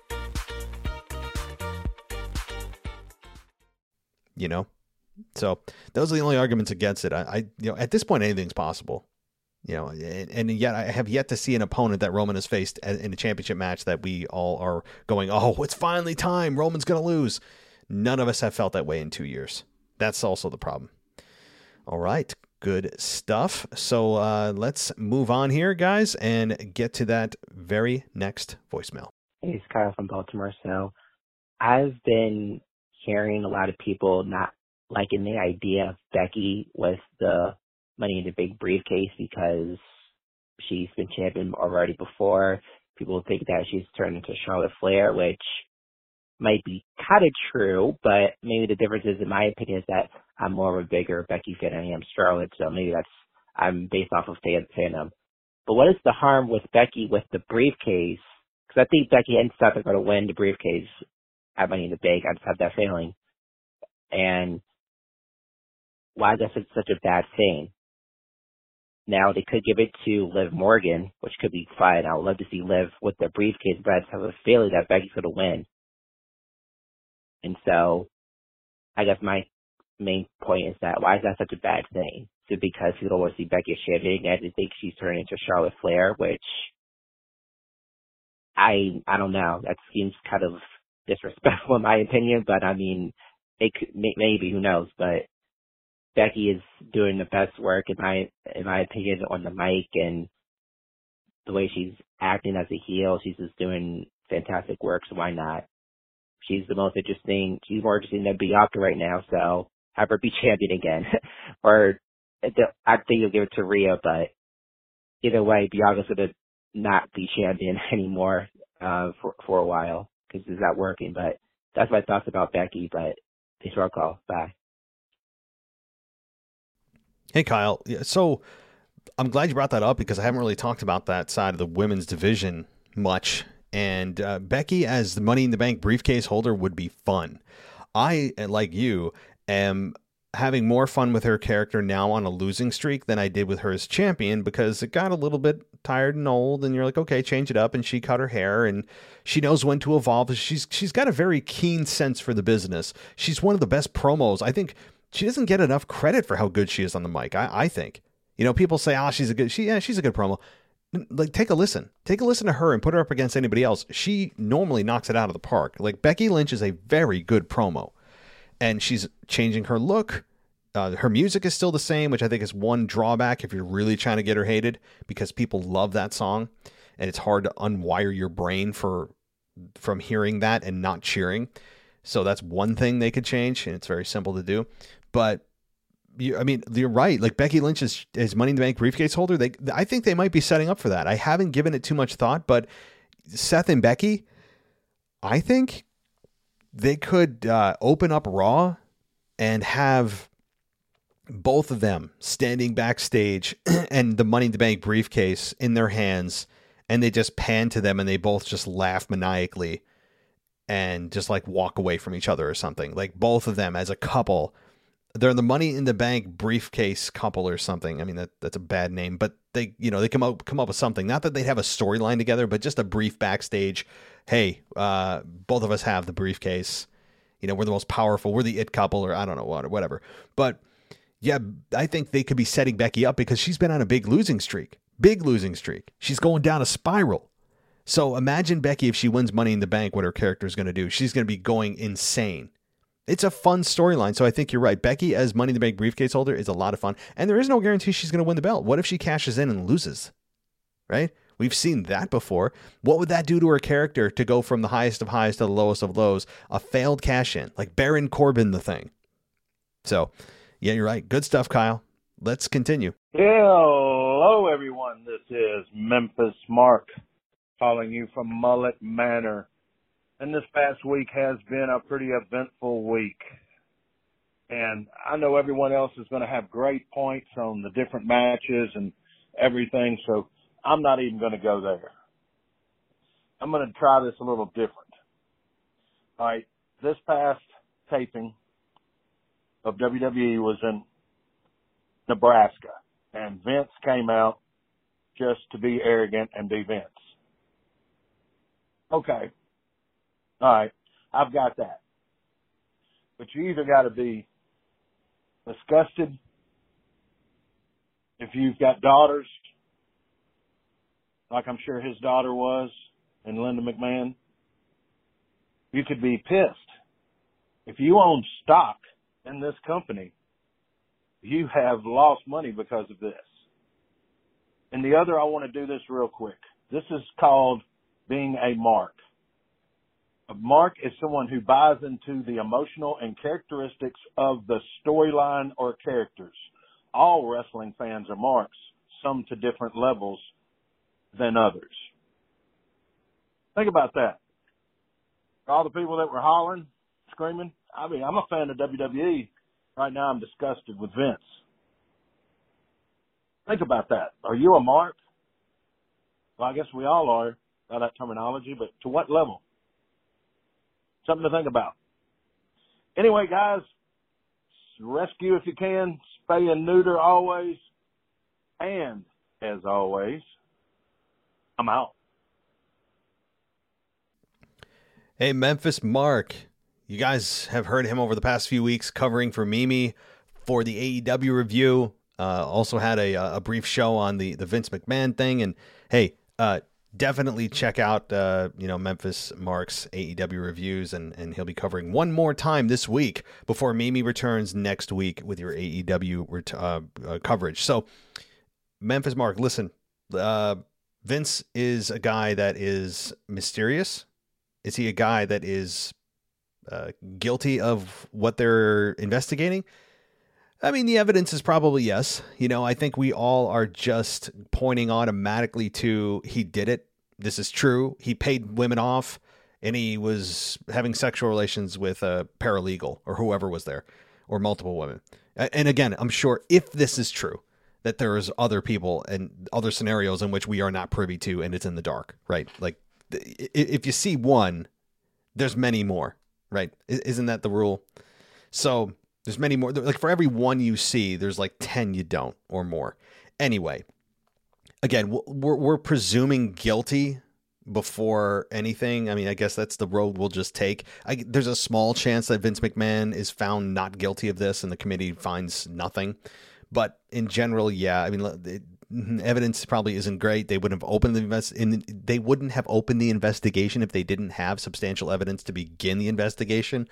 You know, so those are the only arguments against it. I, I you know, at this point, anything's possible. You know, and, and yet I have yet to see an opponent that Roman has faced in a championship match that we all are going, oh, it's finally time. Roman's going to lose. None of us have felt that way in two years. That's also the problem. All right, good stuff. So uh, let's move on here, guys, and get to that very next voicemail. Hey, it's Kyle from Baltimore. So I've been hearing a lot of people not liking the idea of Becky with the Money in the Big briefcase because she's been champion already before. People think that she's turned into Charlotte Flair, which might be kind of true, but maybe the difference is, in my opinion, is that I'm more of a bigger Becky fan than I am Charlotte, so maybe that's, I'm based off of fan fandom. But what is the harm with Becky with the briefcase? Because I think Becky and Seth are going to win the briefcase at Money in the Bank. I just have that feeling. And why is that such a bad thing? Now, they could give it to Liv Morgan, which could be fine. I would love to see Liv with the briefcase, but I just have a feeling that Becky's going to win. And so, I guess my main point is that, why is that such a bad thing? Is it because people don't want to see Becky as champion and they think she's turning into Charlotte Flair, which I I don't know. That seems kind of disrespectful in my opinion, but I mean, it could, maybe, who knows, but Becky is doing the best work in my in my opinion on the mic, and the way she's acting as a heel, she's just doing fantastic work, so why not? She's the most interesting, she's more interesting than Bianca right now, so have her be champion again. Or I think you'll give it to Rhea, but either way, Bianca's going to not be champion anymore uh, for, for a while, because it's not working. But that's my thoughts about Becky, but thanks for our call. Bye. Hey, Kyle. So I'm glad you brought that up, because I haven't really talked about that side of the women's division much. And uh, Becky as the Money in the Bank briefcase holder would be fun. I, like you, am having more fun with her character now on a losing streak than I did with her as champion, because it got a little bit tired and old, and you're like, okay, change it up. And she cut her hair, and she knows when to evolve. She's she's got a very keen sense for the business. She's one of the best promos. I think she doesn't get enough credit for how good she is on the mic. I, I think, you know, people say, oh, she's a good, she, yeah, she's a good promo. Like, take a listen, take a listen to her and put her up against anybody else. She normally knocks it out of the park. Like, Becky Lynch is a very good promo, and she's changing her look. Uh, her music is still the same, which I think is one drawback if you're really trying to get her hated, because people love that song, and it's hard to unwire your brain for from hearing that and not cheering. So that's one thing they could change, and it's very simple to do. But you, I mean, you're right. Like, Becky Lynch is, is Money in the Bank briefcase holder. They, I think they might be setting up for that. I haven't given it too much thought, but Seth and Becky, I think they could uh, open up Raw and have both of them standing backstage and the Money in the Bank briefcase in their hands, and they just pan to them and they both just laugh maniacally. and just like walk away from each other or something. Like both of them as a couple, they're the Money in the Bank briefcase couple or something. I mean, that that's a bad name, but they, you know, they come up, come up with something. Not that they'd have a storyline together, but just a brief backstage. Hey, uh, both of us have the briefcase. You know, we're the most powerful. We're the it couple, or I don't know what, or whatever. But yeah, I think they could be setting Becky up because she's been on a big losing streak, big losing streak. She's going down a spiral. So imagine Becky, if she wins Money in the Bank, what her character is going to do. She's going to be going insane. It's a fun storyline. So I think you're right. Becky as Money in the Bank briefcase holder is a lot of fun. And there is no guarantee she's going to win the belt. What if she cashes in and loses? Right? We've seen that before. What would that do to her character to go from the highest of highs to the lowest of lows? A failed cash in, like Baron Corbin, the thing. So, yeah, you're right. Good stuff, Kyle. Let's continue. Hello, everyone. This is Memphis Mark calling you from Mullet Manor. And this past week has been a pretty eventful week. And I know everyone else is going to have great points on the different matches and everything, so I'm not even going to go there. I'm going to try this a little different. All right, this past taping of W W E was in Nebraska, and Vince came out just to be arrogant and be Vince. Okay. All right, I've got that. But you either got to be disgusted if you've got daughters, like I'm sure his daughter was, and Linda McMahon. You could be pissed. If you own stock in this company, you have lost money because of this. And the other, I want to do this real quick. This is called being a mark. A mark is someone who buys into the emotional and characteristics of the storyline or characters. All wrestling fans are marks, some to different levels than others. Think about that. All the people that were hollering, screaming, I mean, I'm a fan of W W E. Right now I'm disgusted with Vince. Think about that. Are you a mark? Well, I guess we all are by that terminology, but to what level? Something to think about. Anyway, guys, rescue if you can, spay and neuter always, and as always, I'm out. Hey, Memphis Mark. You guys have heard him over the past few weeks covering for Mimi for the A E W review. Uh, also had a, a brief show on the, the Vince McMahon thing. And hey, uh, definitely check out, uh, you know, Memphis Mark's A E W reviews, and, and he'll be covering one more time this week before Mimi returns next week with your A E W ret- uh, uh, coverage. So, Memphis Mark, listen, uh, Vince is a guy that is mysterious. Is he a guy that is uh, guilty of what they're investigating? I mean, the evidence is probably yes. You know, I think we all are just pointing automatically to he did it. This is true. He paid women off and he was having sexual relations with a paralegal or whoever was there, or multiple women. And again, I'm sure if this is true, that there is other people and other scenarios in which we are not privy to and it's in the dark, right? Like if you see one, there's many more, right? Isn't that the rule? So there's many more. Like for every one you see, there's like ten you don't or more. Anyway, again, we're we're presuming guilty before anything. I mean, I guess that's the road we'll just take. I, there's a small chance that Vince McMahon is found not guilty of this and the committee finds nothing. But in general, yeah, I mean, it, evidence probably isn't great. They wouldn't have opened the invest in, they wouldn't have opened the investigation if they didn't have substantial evidence to begin the investigation.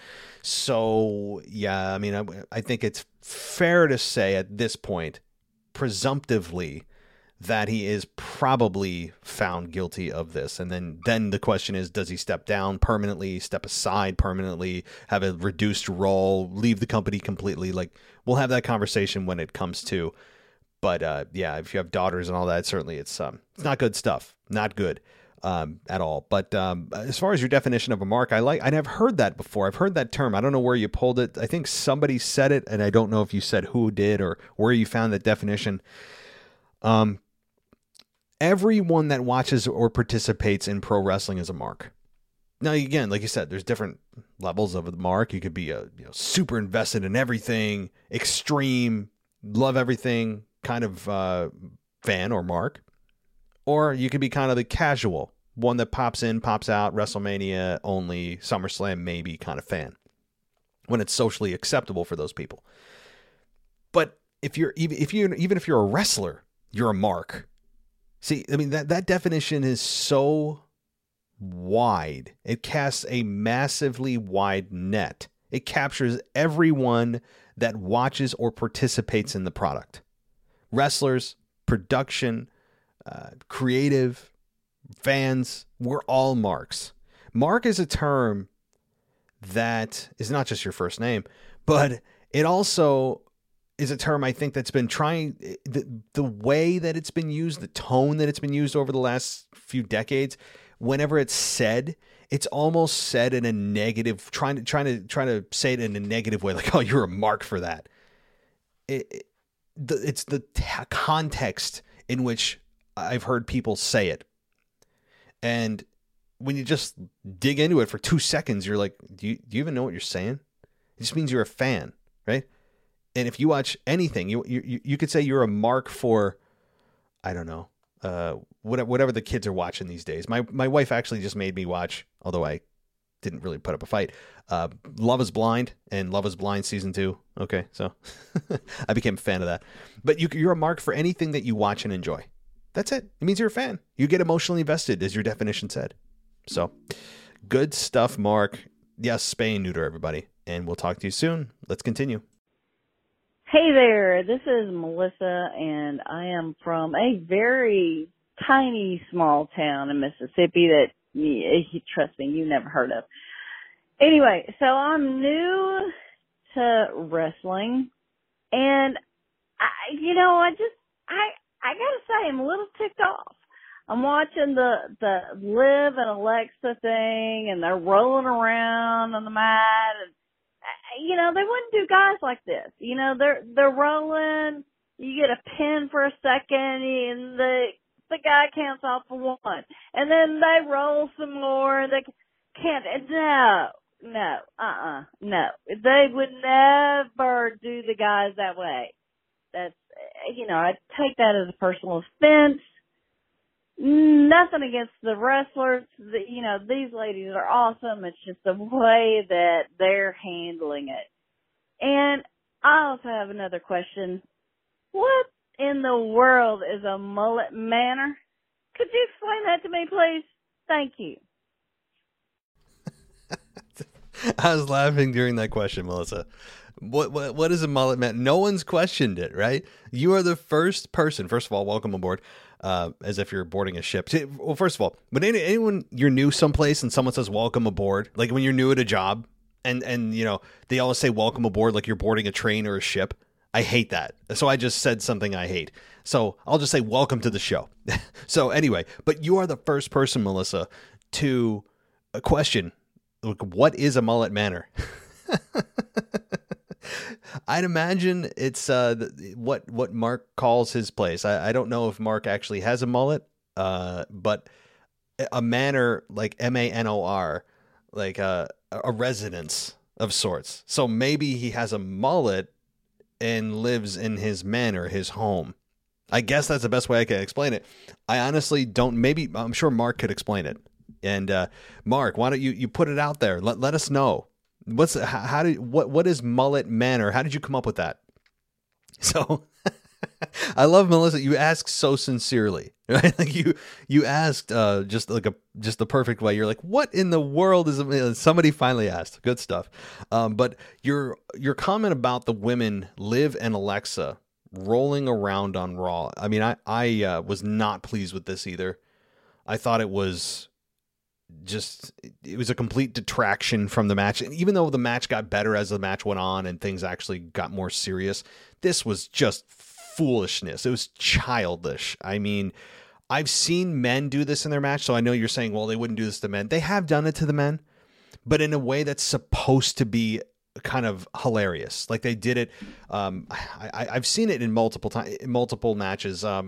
So yeah, I mean, I, I think it's fair to say at this point, presumptively, that he is probably found guilty of this. And then, then the question is, does he step down permanently, step aside permanently, have a reduced role, leave the company completely? Like, we'll have that conversation when it comes to. But uh, yeah, if you have daughters and all that, certainly it's um, it's not good stuff. Not good um, at all. But um, as far as your definition of a mark, I like. I have heard that before. I've heard that term. I don't know where you pulled it. I think somebody said it, and I don't know if you said who did or where you found that definition. Um, everyone that watches or participates in pro wrestling is a mark. Now, again, like you said, there's different levels of the mark. You could be a you know, super invested in everything, extreme, love everything kind of uh, fan or mark. Or you could be kind of the casual, one that pops in, pops out, WrestleMania only, SummerSlam maybe kind of fan, when it's socially acceptable for those people. But if you're even if you even if you're a wrestler, you're a mark. See, I mean that that definition is so wide. It casts a massively wide net. It captures everyone that watches or participates in the product. Wrestlers, production, uh, creative, fans, we're all marks. Mark is a term that is not just your first name, but it also is a term I think that's been trying, the, the way that it's been used, the tone that it's been used over the last few decades. Whenever it's said, it's almost said in a negative, trying to trying to trying to say it in a negative way, like, "Oh, you're a mark for that." It, it, the, it's the t- context in which I've heard people say it, and when you just dig into it for two seconds, you're like, "Do you do you even know what you're saying?" It just means you're a fan, right? And if you watch anything, you you you could say you're a mark for, I don't know. Uh, whatever the kids are watching these days. My my wife actually just made me watch, although I didn't really put up a fight, uh, Love is Blind and Love is Blind season two. Okay, so I became a fan of that. But you, you're a mark for anything that you watch and enjoy. That's it. It means you're a fan. You get emotionally invested, as your definition said. So, good stuff, Mark. Yes, spay and neuter, everybody. And we'll talk to you soon. Let's continue. Hey there, this is Melissa, and I am from a very tiny, small town in Mississippi that, trust me, you never heard of. Anyway, so I'm new to wrestling, and, I, you know, I just, I, I gotta say, I'm a little ticked off. I'm watching the, the Liv and Alexa thing, and they're rolling around on the mat, and you know, they wouldn't do guys like this. You know, they're they're rolling. You get a pin for a second, and the the guy counts off for one, and then they roll some more. And they can't. No, no, uh, uh-uh, uh, no. They would never do the guys that way. That's, you know, I take that as a personal offense. Nothing against the wrestlers. The, you know, these ladies are awesome. It's just the way that they're handling it. And I also have another question. What in the world is a mullet manor? Could you explain that to me, please? Thank you. I was laughing during that question, Melissa. What what what is a mullet manor? No one's questioned it, right? You are the first person. First of all, welcome aboard. Uh, as if you're boarding a ship. Well, first of all, when any, anyone you're new someplace and someone says welcome aboard, like when you're new at a job and, and, you know, they always say welcome aboard like you're boarding a train or a ship. I hate that. So I just said something I hate. So I'll just say welcome to the show. So anyway, but you are the first person, Melissa, to question, like, what is a mullet manor? I'd imagine it's uh, what what Mark calls his place. I, I don't know if Mark actually has a mullet, uh, but a manor, like M A N O R, like a, a residence of sorts. So maybe he has a mullet and lives in his manor, his home. I guess that's the best way I can explain it. I honestly don't. Maybe I'm sure Mark could explain it. And uh, Mark, why don't you you put it out there? Let let us know. What's how, how did what what is mullet manor? How did you come up with that? So I love Melissa. You ask so sincerely, right? Like you you asked uh, just like a just the perfect way. You're like, what in the world is it? Somebody finally asked. Good stuff. Um, but your your comment about the women, Liv and Alexa, rolling around on Raw. I mean, I I uh, was not pleased with this either. I thought it was. Just it was a complete detraction from the match, and even though the match got better as the match went on and things actually got more serious, this was just foolishness. It was childish. I mean, I've seen men do this in their match, so I know you're saying, well, they wouldn't do this to men. They have done it to the men, but in a way that's supposed to be kind of hilarious. Like they did it. Um, I, I, I've seen it in multiple times, in multiple matches. Um,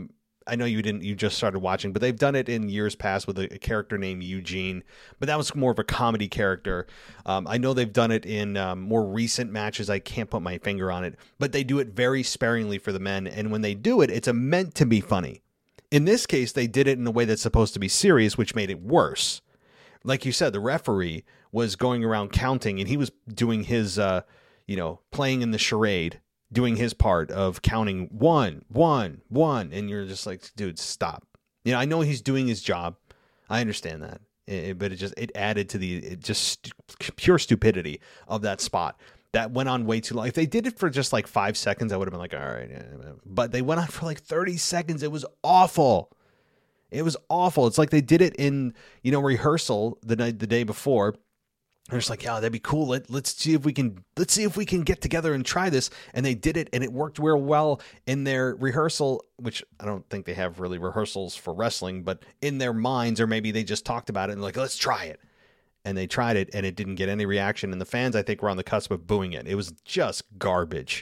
I know you didn't, you just started watching, but they've done it in years past with a, a character named Eugene, but that was more of a comedy character. Um, I know they've done it in um, more recent matches. I can't put my finger on it, but they do it very sparingly for the men. And when they do it, it's a meant to be funny. In this case, they did it in a way that's supposed to be serious, which made it worse. Like you said, the referee was going around counting, and he was doing his, uh, you know, playing in the charade, doing his part of counting one, one, one. And you're just like, dude, stop. You know, I know he's doing his job. I understand that. It, but it just, it added to the, it just pure stupidity of that spot. That went on way too long. If they did it for just like five seconds, I would have been like, all right. But they went on for like thirty seconds. It was awful. It was awful. It's like they did it in, you know, rehearsal the night, the day before. They're just like, yeah, that'd be cool. Let, let's see if we can, let's see if we can get together and try this. And they did it, and it worked real well in their rehearsal, which I don't think they have really rehearsals for wrestling, but in their minds, or maybe they just talked about it and like, let's try it. And they tried it, and it didn't get any reaction. And the fans, I think, were on the cusp of booing it. It was just garbage.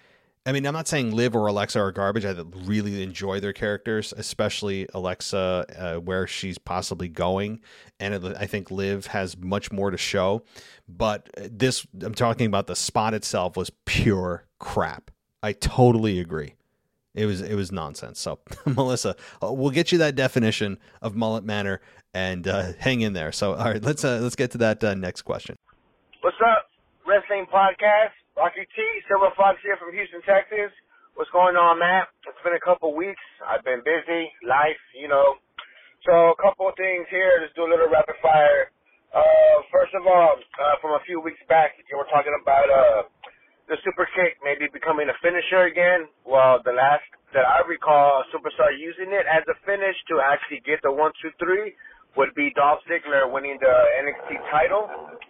I mean, I'm not saying Liv or Alexa are garbage. I really enjoy their characters, especially Alexa, uh, where she's possibly going. And I think Liv has much more to show. But this, I'm talking about the spot itself, was pure crap. I totally agree. It was it was nonsense. So, Melissa, we'll get you that definition of Mullet Manor, and uh, hang in there. So, all right, let's uh, let's get to that uh, next question. What's up, Wrestling Podcast? Rocky T, Silver Fox here from Houston, Texas. What's going on, Matt? It's been a couple weeks. I've been busy, life, you know. So a couple of things here. Let's do a little rapid fire. Uh, first of all, uh, from a few weeks back, you were talking about uh, the super kick maybe becoming a finisher again. Well, the last that I recall a superstar using it as a finish to actually get the one, two, three would be Dolph Ziggler winning the N X T title.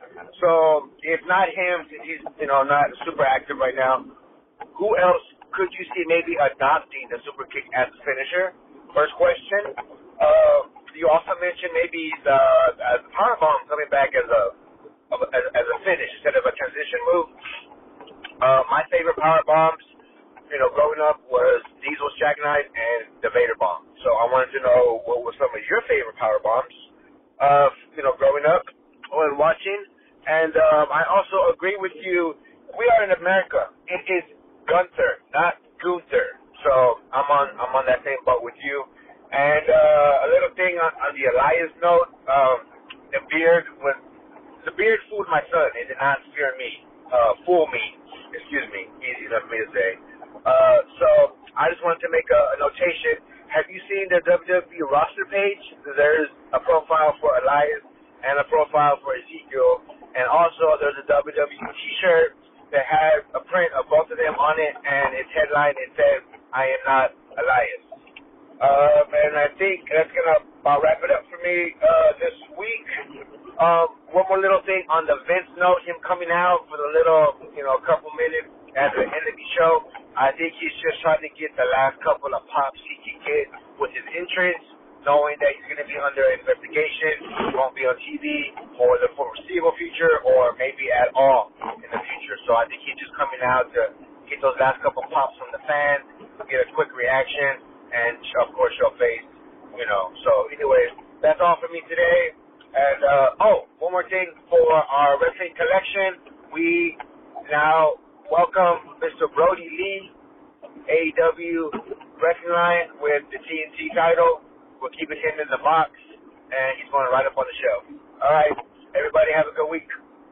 So if not him, since he's, you know, not super active right now, who else could you see maybe adopting the super kick as a finisher? First question. Uh, you also mentioned maybe the, uh, the power bomb coming back as a as, as a finish instead of a transition move. Uh, my favorite power bombs, you know, growing up was Diesel's Jackknife and the Vader bomb. So I wanted to know what were some of your favorite power bombs, uh, you know, growing up and watching. And um, I also agree with you. We are in America. It is Gunther, not Gunther. So I'm on I'm on that same boat with you. And uh, a little thing on, on the Elias note, um, the beard was the beard fooled my son. It did not fear me, uh, fool me. Excuse me, easy enough for me to say. Uh, so I just wanted to make a, a notation. Have you seen the W W E roster page? There's a profile for Elias and a profile for Ezekiel. And also there's a W W E t-shirt that has a print of both of them on it, and its headline, it says, I am not Elias. Um, and I think that's going to about wrap it up for me uh, this week. Um, one more little thing on the Vince note, him coming out for the little, you know, couple minutes at the end of the show. I think he's just trying to get the last couple of pops he can get with his entrance, knowing that he's going to be under investigation. He won't be on T V for the foreseeable future or maybe at all in the future. So I think he's just coming out to get those last couple pops from the fans, get a quick reaction, and of course show face, you know. So anyways, that's all for me today. And, uh, oh, one more thing for our wrestling collection. We now welcome Mister Brody Lee, A E W Wrestling Line with the T N T title. We're keeping him in the box, and he's going right up on the show. All right, everybody have a good week.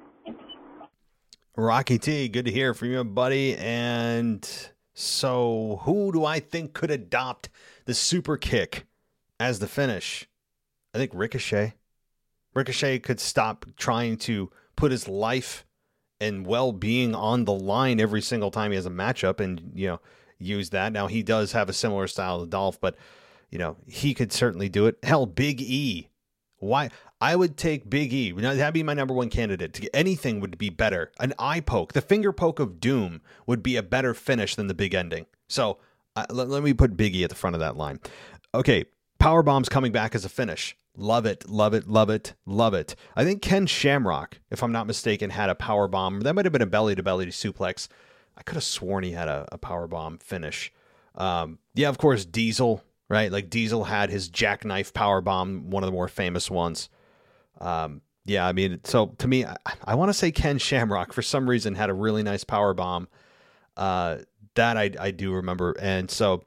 Rocky T, good to hear from you, buddy. And so who do I think could adopt the super kick as the finish? I think Ricochet. Ricochet could stop trying to put his life and well-being on the line every single time he has a matchup and, you know, use that. Now, he does have a similar style to Dolph, but, you know, he could certainly do it. Hell, Big E. Why? I would take Big E. That'd be my number one candidate. To get anything would be better. An eye poke, the finger poke of doom would be a better finish than the big ending. So uh, let, let me put Big E at the front of that line. Okay, powerbomb's coming back as a finish. Love it, love it, love it, love it. I think Ken Shamrock, if I'm not mistaken, had a power bomb. That might have been a belly-to-belly suplex. I could have sworn he had a, a power bomb finish. Um, yeah, of course, Diesel. right? Like Diesel had his jackknife powerbomb, one of the more famous ones. Um, yeah, I mean, so to me, I, I want to say Ken Shamrock for some reason had a really nice powerbomb. Uh, that I I do remember, and so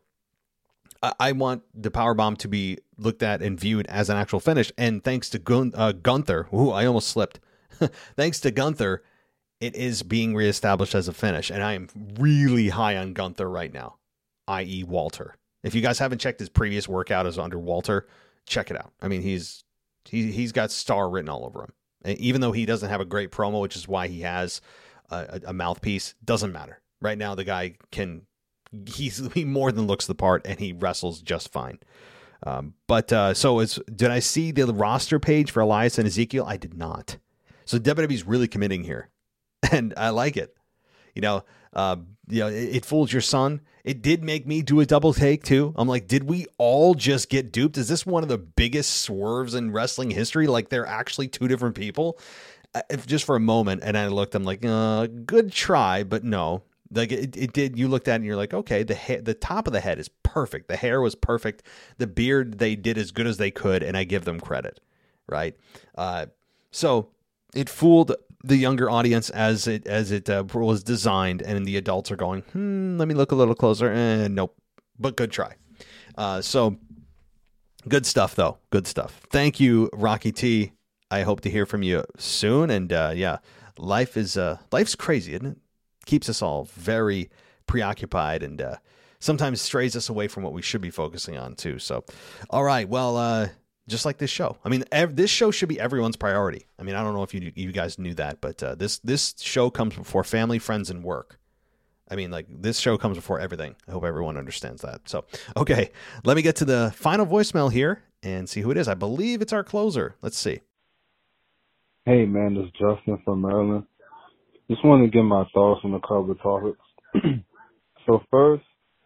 I, I want the powerbomb to be looked at and viewed as an actual finish. And thanks to Gun- uh, Gunther, ooh, I almost slipped. Thanks to Gunther, it is being reestablished as a finish, and I am really high on Gunther right now, that is. Walter. If you guys haven't checked his previous workout as under Walter, check it out. I mean, he's he he's got star written all over him. And even though he doesn't have a great promo, which is why he has a, a mouthpiece, doesn't matter. Right now, the guy can he's he more than looks the part, and he wrestles just fine. Um, but uh, so is did I see the roster page for Elias and Ezekiel? I did not. So W W E's really committing here, and I like it. You know, uh, you know, it, it fooled your son. It did make me do a double take too. I'm like, did we all just get duped? Is this one of the biggest swerves in wrestling history? Like they're actually two different people? Uh, if just for a moment, and I looked, I'm like, uh, good try, but no. Like it, it did. You looked at it and you're like, okay, the ha- the top of the head is perfect. The hair was perfect. The beard, they did as good as they could, and I give them credit, right? Uh, so it fooled the younger audience as it as it uh, was designed, and the adults are going, hmm, let me look a little closer, and nope, but good try. Uh, so good stuff, though. Good stuff. Thank you, Rocky T. I hope to hear from you soon. And uh, yeah, life is uh, life's crazy, isn't it? Keeps us all very preoccupied, and uh, sometimes strays us away from what we should be focusing on too. So, all right, well, uh, just like this show. I mean, ev- this show should be everyone's priority. I mean, I don't know if you you guys knew that, but uh, this this show comes before family, friends, and work. I mean, like this show comes before everything. I hope everyone understands that. So, okay, let me get to the final voicemail here and see who it is. I believe it's our closer. Let's see. Hey, man, this is Justin from Maryland. Just wanted to give my thoughts on a couple of topics. So first,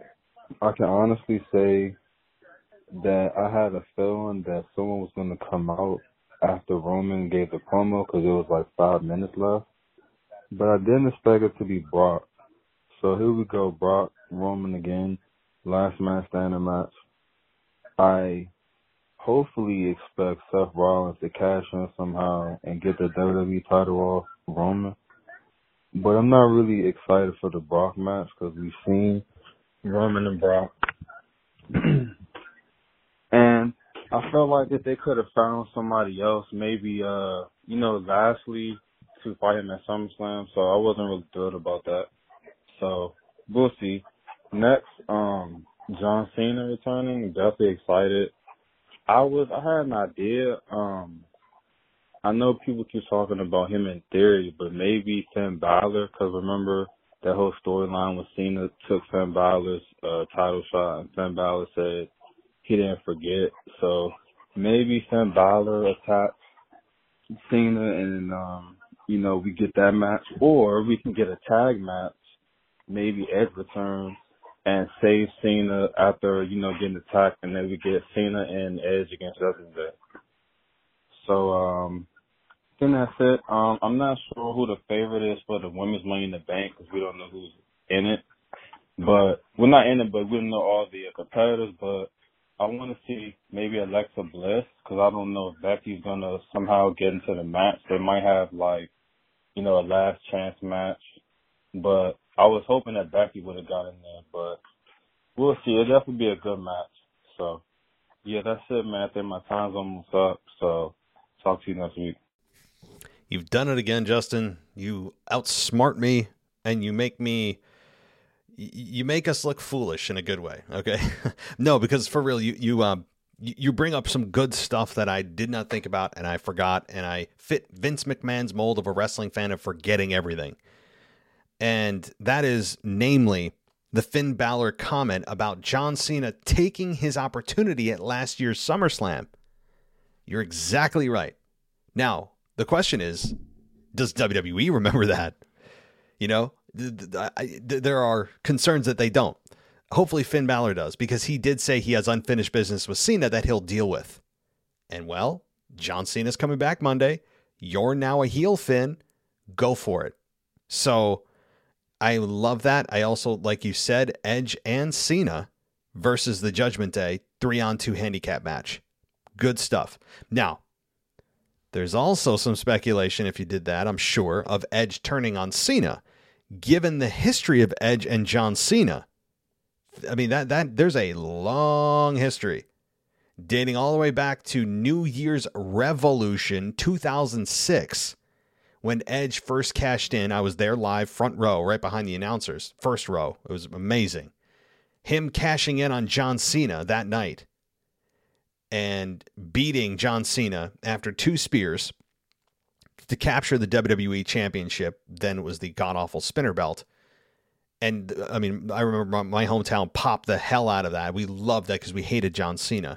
I can honestly say that I had a feeling that someone was going to come out after Roman gave the promo because it was like five minutes left. But I didn't expect it to be Brock. So here we go, Brock, Roman again, last man standing match. I hopefully expect Seth Rollins to cash in somehow and get the W W E title off Roman. But I'm not really excited for the Brock match because we've seen Roman and Brock. And I felt like if they could have found somebody else, maybe, uh, you know, Lashley to fight him at SummerSlam. So I wasn't really thrilled about that. So we'll see. Next, um, John Cena returning. Definitely excited. I was, I had an idea. Um, I know people keep talking about him in theory, but maybe Finn Balor, because remember that whole storyline with Cena took Finn Balor's uh, title shot, and Finn Balor said he didn't forget. So maybe Finn Balor attacks Cena, and um, you know, we get that match, or we can get a tag match. Maybe Edge returns and save Cena after, you know, getting attacked, and then we get Cena and Edge against Judgment Day. So, um, I think that's it. Um, I'm not sure who the favorite is for the women's Money in the Bank because we don't know who's in it. But we're not in it, but we don't know all the competitors. But I want to see maybe Alexa Bliss because I don't know if Becky's going to somehow get into the match. They might have, like, you know, a last chance match. But I was hoping that Becky would have got in there. But we'll see. It'll definitely be a good match. So, yeah, that's it, man. I think my time's almost up. So, talk to you next week. You've done it again, Justin. You outsmart me, and you make me, you make us look foolish in a good way. Okay, no, because for real, you you um you bring up some good stuff that I did not think about, and I forgot, and I fit Vince McMahon's mold of a wrestling fan of forgetting everything, and that is namely the Finn Balor comment about John Cena taking his opportunity at last year's SummerSlam. You're exactly right. Now, the question is, does W W E remember that? You know, th- th- I, th- there are concerns that they don't. Hopefully Finn Balor does, because he did say he has unfinished business with Cena that he'll deal with. And well, John Cena's coming back Monday. You're now a heel, Finn. Go for it. So I love that. I also, like you said, Edge and Cena versus the Judgment Day three-on-two handicap match. Good stuff. Now, there's also some speculation, if you did that, I'm sure, of Edge turning on Cena. Given the history of Edge and John Cena, I mean, that that there's a long history dating all the way back to New Year's Revolution two thousand six, when Edge first cashed in. I was there live, front row, right behind the announcers, first row. It was amazing. Him cashing in on John Cena that night and beating John Cena after two spears to capture the W W E Championship. Then it was the god-awful spinner belt. And, I mean, I remember my hometown popped the hell out of that. We loved that because we hated John Cena.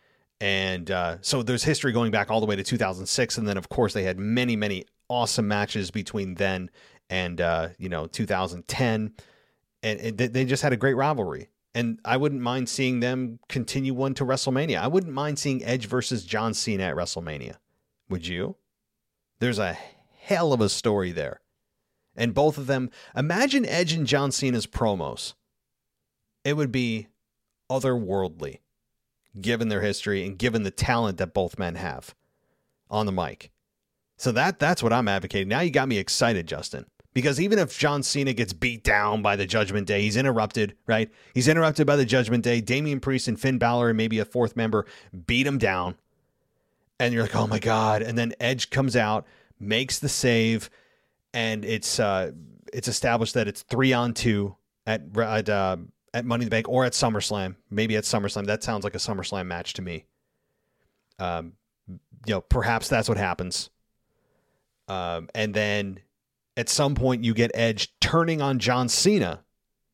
And uh, so there's history going back all the way to two thousand six. And then, of course, they had many, many awesome matches between then and, uh, you know, two thousand ten. And it, they just had a great rivalry. And I wouldn't mind seeing them continue one to WrestleMania. I wouldn't mind seeing Edge versus John Cena at WrestleMania. Would you? There's a hell of a story there. And both of them, imagine Edge and John Cena's promos. It would be otherworldly, given their history and given the talent that both men have on the mic. So that that's what I'm advocating. Now you got me excited, Justin. Because even if John Cena gets beat down by the Judgment Day, he's interrupted, right? He's interrupted by the Judgment Day. Damian Priest and Finn Balor and maybe a fourth member beat him down. And you're like, oh my God. And then Edge comes out, makes the save, and it's uh, it's established that it's three on two at at, uh, at Money in the Bank or at SummerSlam. Maybe at SummerSlam. That sounds like a SummerSlam match to me. Um, you know, perhaps that's what happens. Um, and then at some point you get Edge turning on John Cena.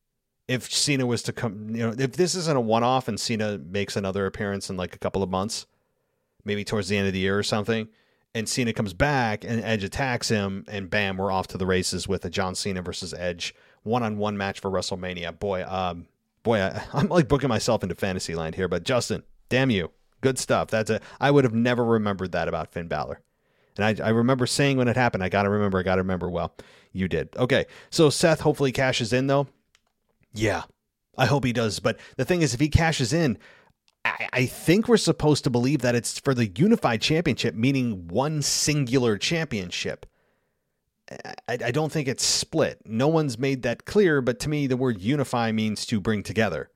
If Cena was to come, you know, if this isn't a one-off and Cena makes another appearance in like a couple of months, maybe towards the end of the year or something, and Cena comes back and Edge attacks him, and bam, we're off to the races with a John Cena versus Edge one-on-one match for WrestleMania. Boy, um, boy, I, I'm like booking myself into fantasy land here, but Justin, damn you, good stuff. That's a. I would have never remembered that about Finn Balor. And I, I remember saying when it happened, I got to remember, I got to remember. Well, you did. Okay, so Seth hopefully cashes in, though. Yeah, I hope he does. But the thing is, if he cashes in, I, I think we're supposed to believe that it's for the unified championship, meaning one singular championship. I, I don't think it's split. No one's made that clear, but to me, the word unify means to bring together.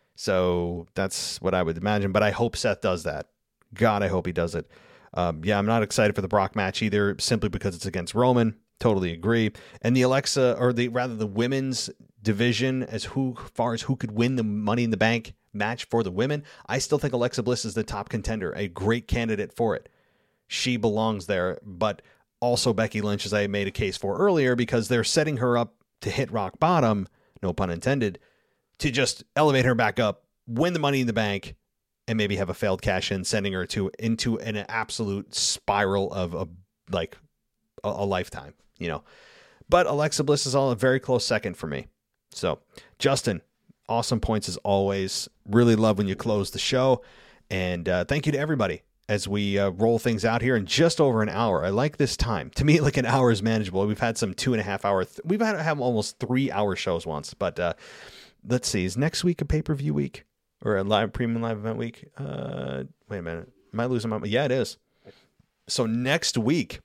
So that's what I would imagine. But I hope Seth does that. God, I hope he does it. Um, yeah, I'm not excited for the Brock match either, simply because it's against Roman. Totally agree. And the Alexa, or the rather the women's division, as who far as who could win the Money in the Bank match for the women, I still think Alexa Bliss is the top contender, a great candidate for it. She belongs there, but also Becky Lynch, as I made a case for earlier, because they're setting her up to hit rock bottom, no pun intended, to just elevate her back up, win the Money in the Bank, and maybe have a failed cash in, sending her to into an absolute spiral of a, like a, a lifetime, you know. But Alexa Bliss is all a very close second for me. So, Justin, awesome points as always. Really love when you close the show. And uh, thank you to everybody as we uh, roll things out here in just over an hour. I like this time. To me, like an hour is manageable. We've had some two and a half hour. Th- we've had have almost three hour shows once. But uh, let's see. Is next week a pay-per-view week? Or a live premium live event week? Uh, wait a minute. Am I losing my... Yeah, it is. So next week,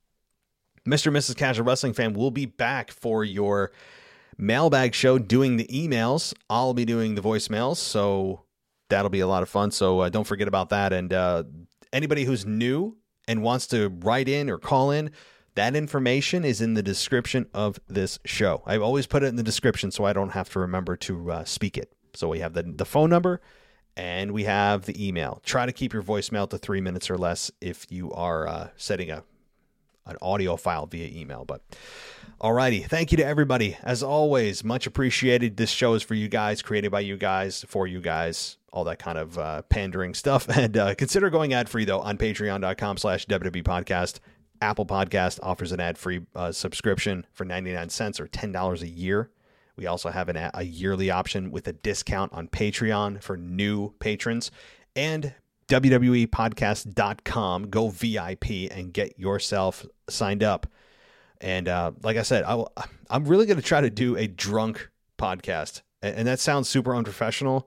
Mister and Missus Casual Wrestling Fan will be back for your mailbag show doing the emails. I'll be doing the voicemails, so that'll be a lot of fun. So uh, don't forget about that. And uh, anybody who's new and wants to write in or call in, that information is in the description of this show. I've always put it in the description so I don't have to remember to uh, speak it. So we have the, the phone number and we have the email. Try to keep your voicemail to three minutes or less if you are uh, setting a an audio file via email. But alrighty, thank you to everybody. As always, much appreciated. This show is for you guys, created by you guys, for you guys, all that kind of uh, pandering stuff. And uh, consider going ad-free, though, on patreon.com slash WWE podcast. Apple Podcast offers an ad-free uh, subscription for ninety-nine cents or ten dollars a year. We also have an, a yearly option with a discount on Patreon for new patrons. And W W E podcast dot com. Go V I P and get yourself signed up. And uh, like I said, I will, I'm really going to try to do a drunk podcast. And that sounds super unprofessional,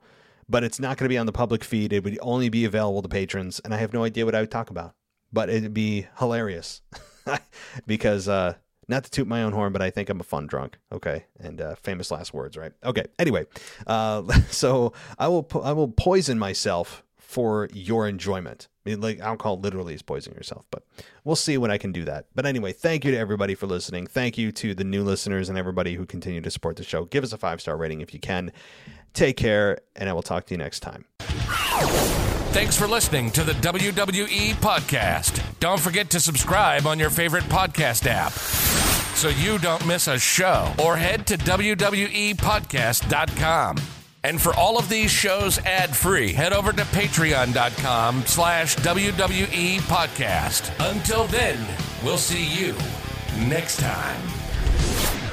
but it's not going to be on the public feed. It would only be available to patrons, and I have no idea what I would talk about, but it'd be hilarious because, uh, not to toot my own horn, but I think I'm a fun drunk. Okay. And, uh, famous last words, right? Okay. Anyway, uh, so I will, po- I will poison myself for your enjoyment. I mean, like, alcohol literally is poisoning yourself, but we'll see when I can do that. But anyway, thank you to everybody for listening. Thank you to the new listeners and everybody who continue to support the show. Give us a five-star rating if you can. Take care, and I will talk to you next time. Thanks for listening to the W W E Podcast. Don't forget to subscribe on your favorite podcast app so you don't miss a show, or head to W W E podcast dot com. And for all of these shows ad-free, head over to patreon.com slash WWE podcast. Until then, we'll see you next time.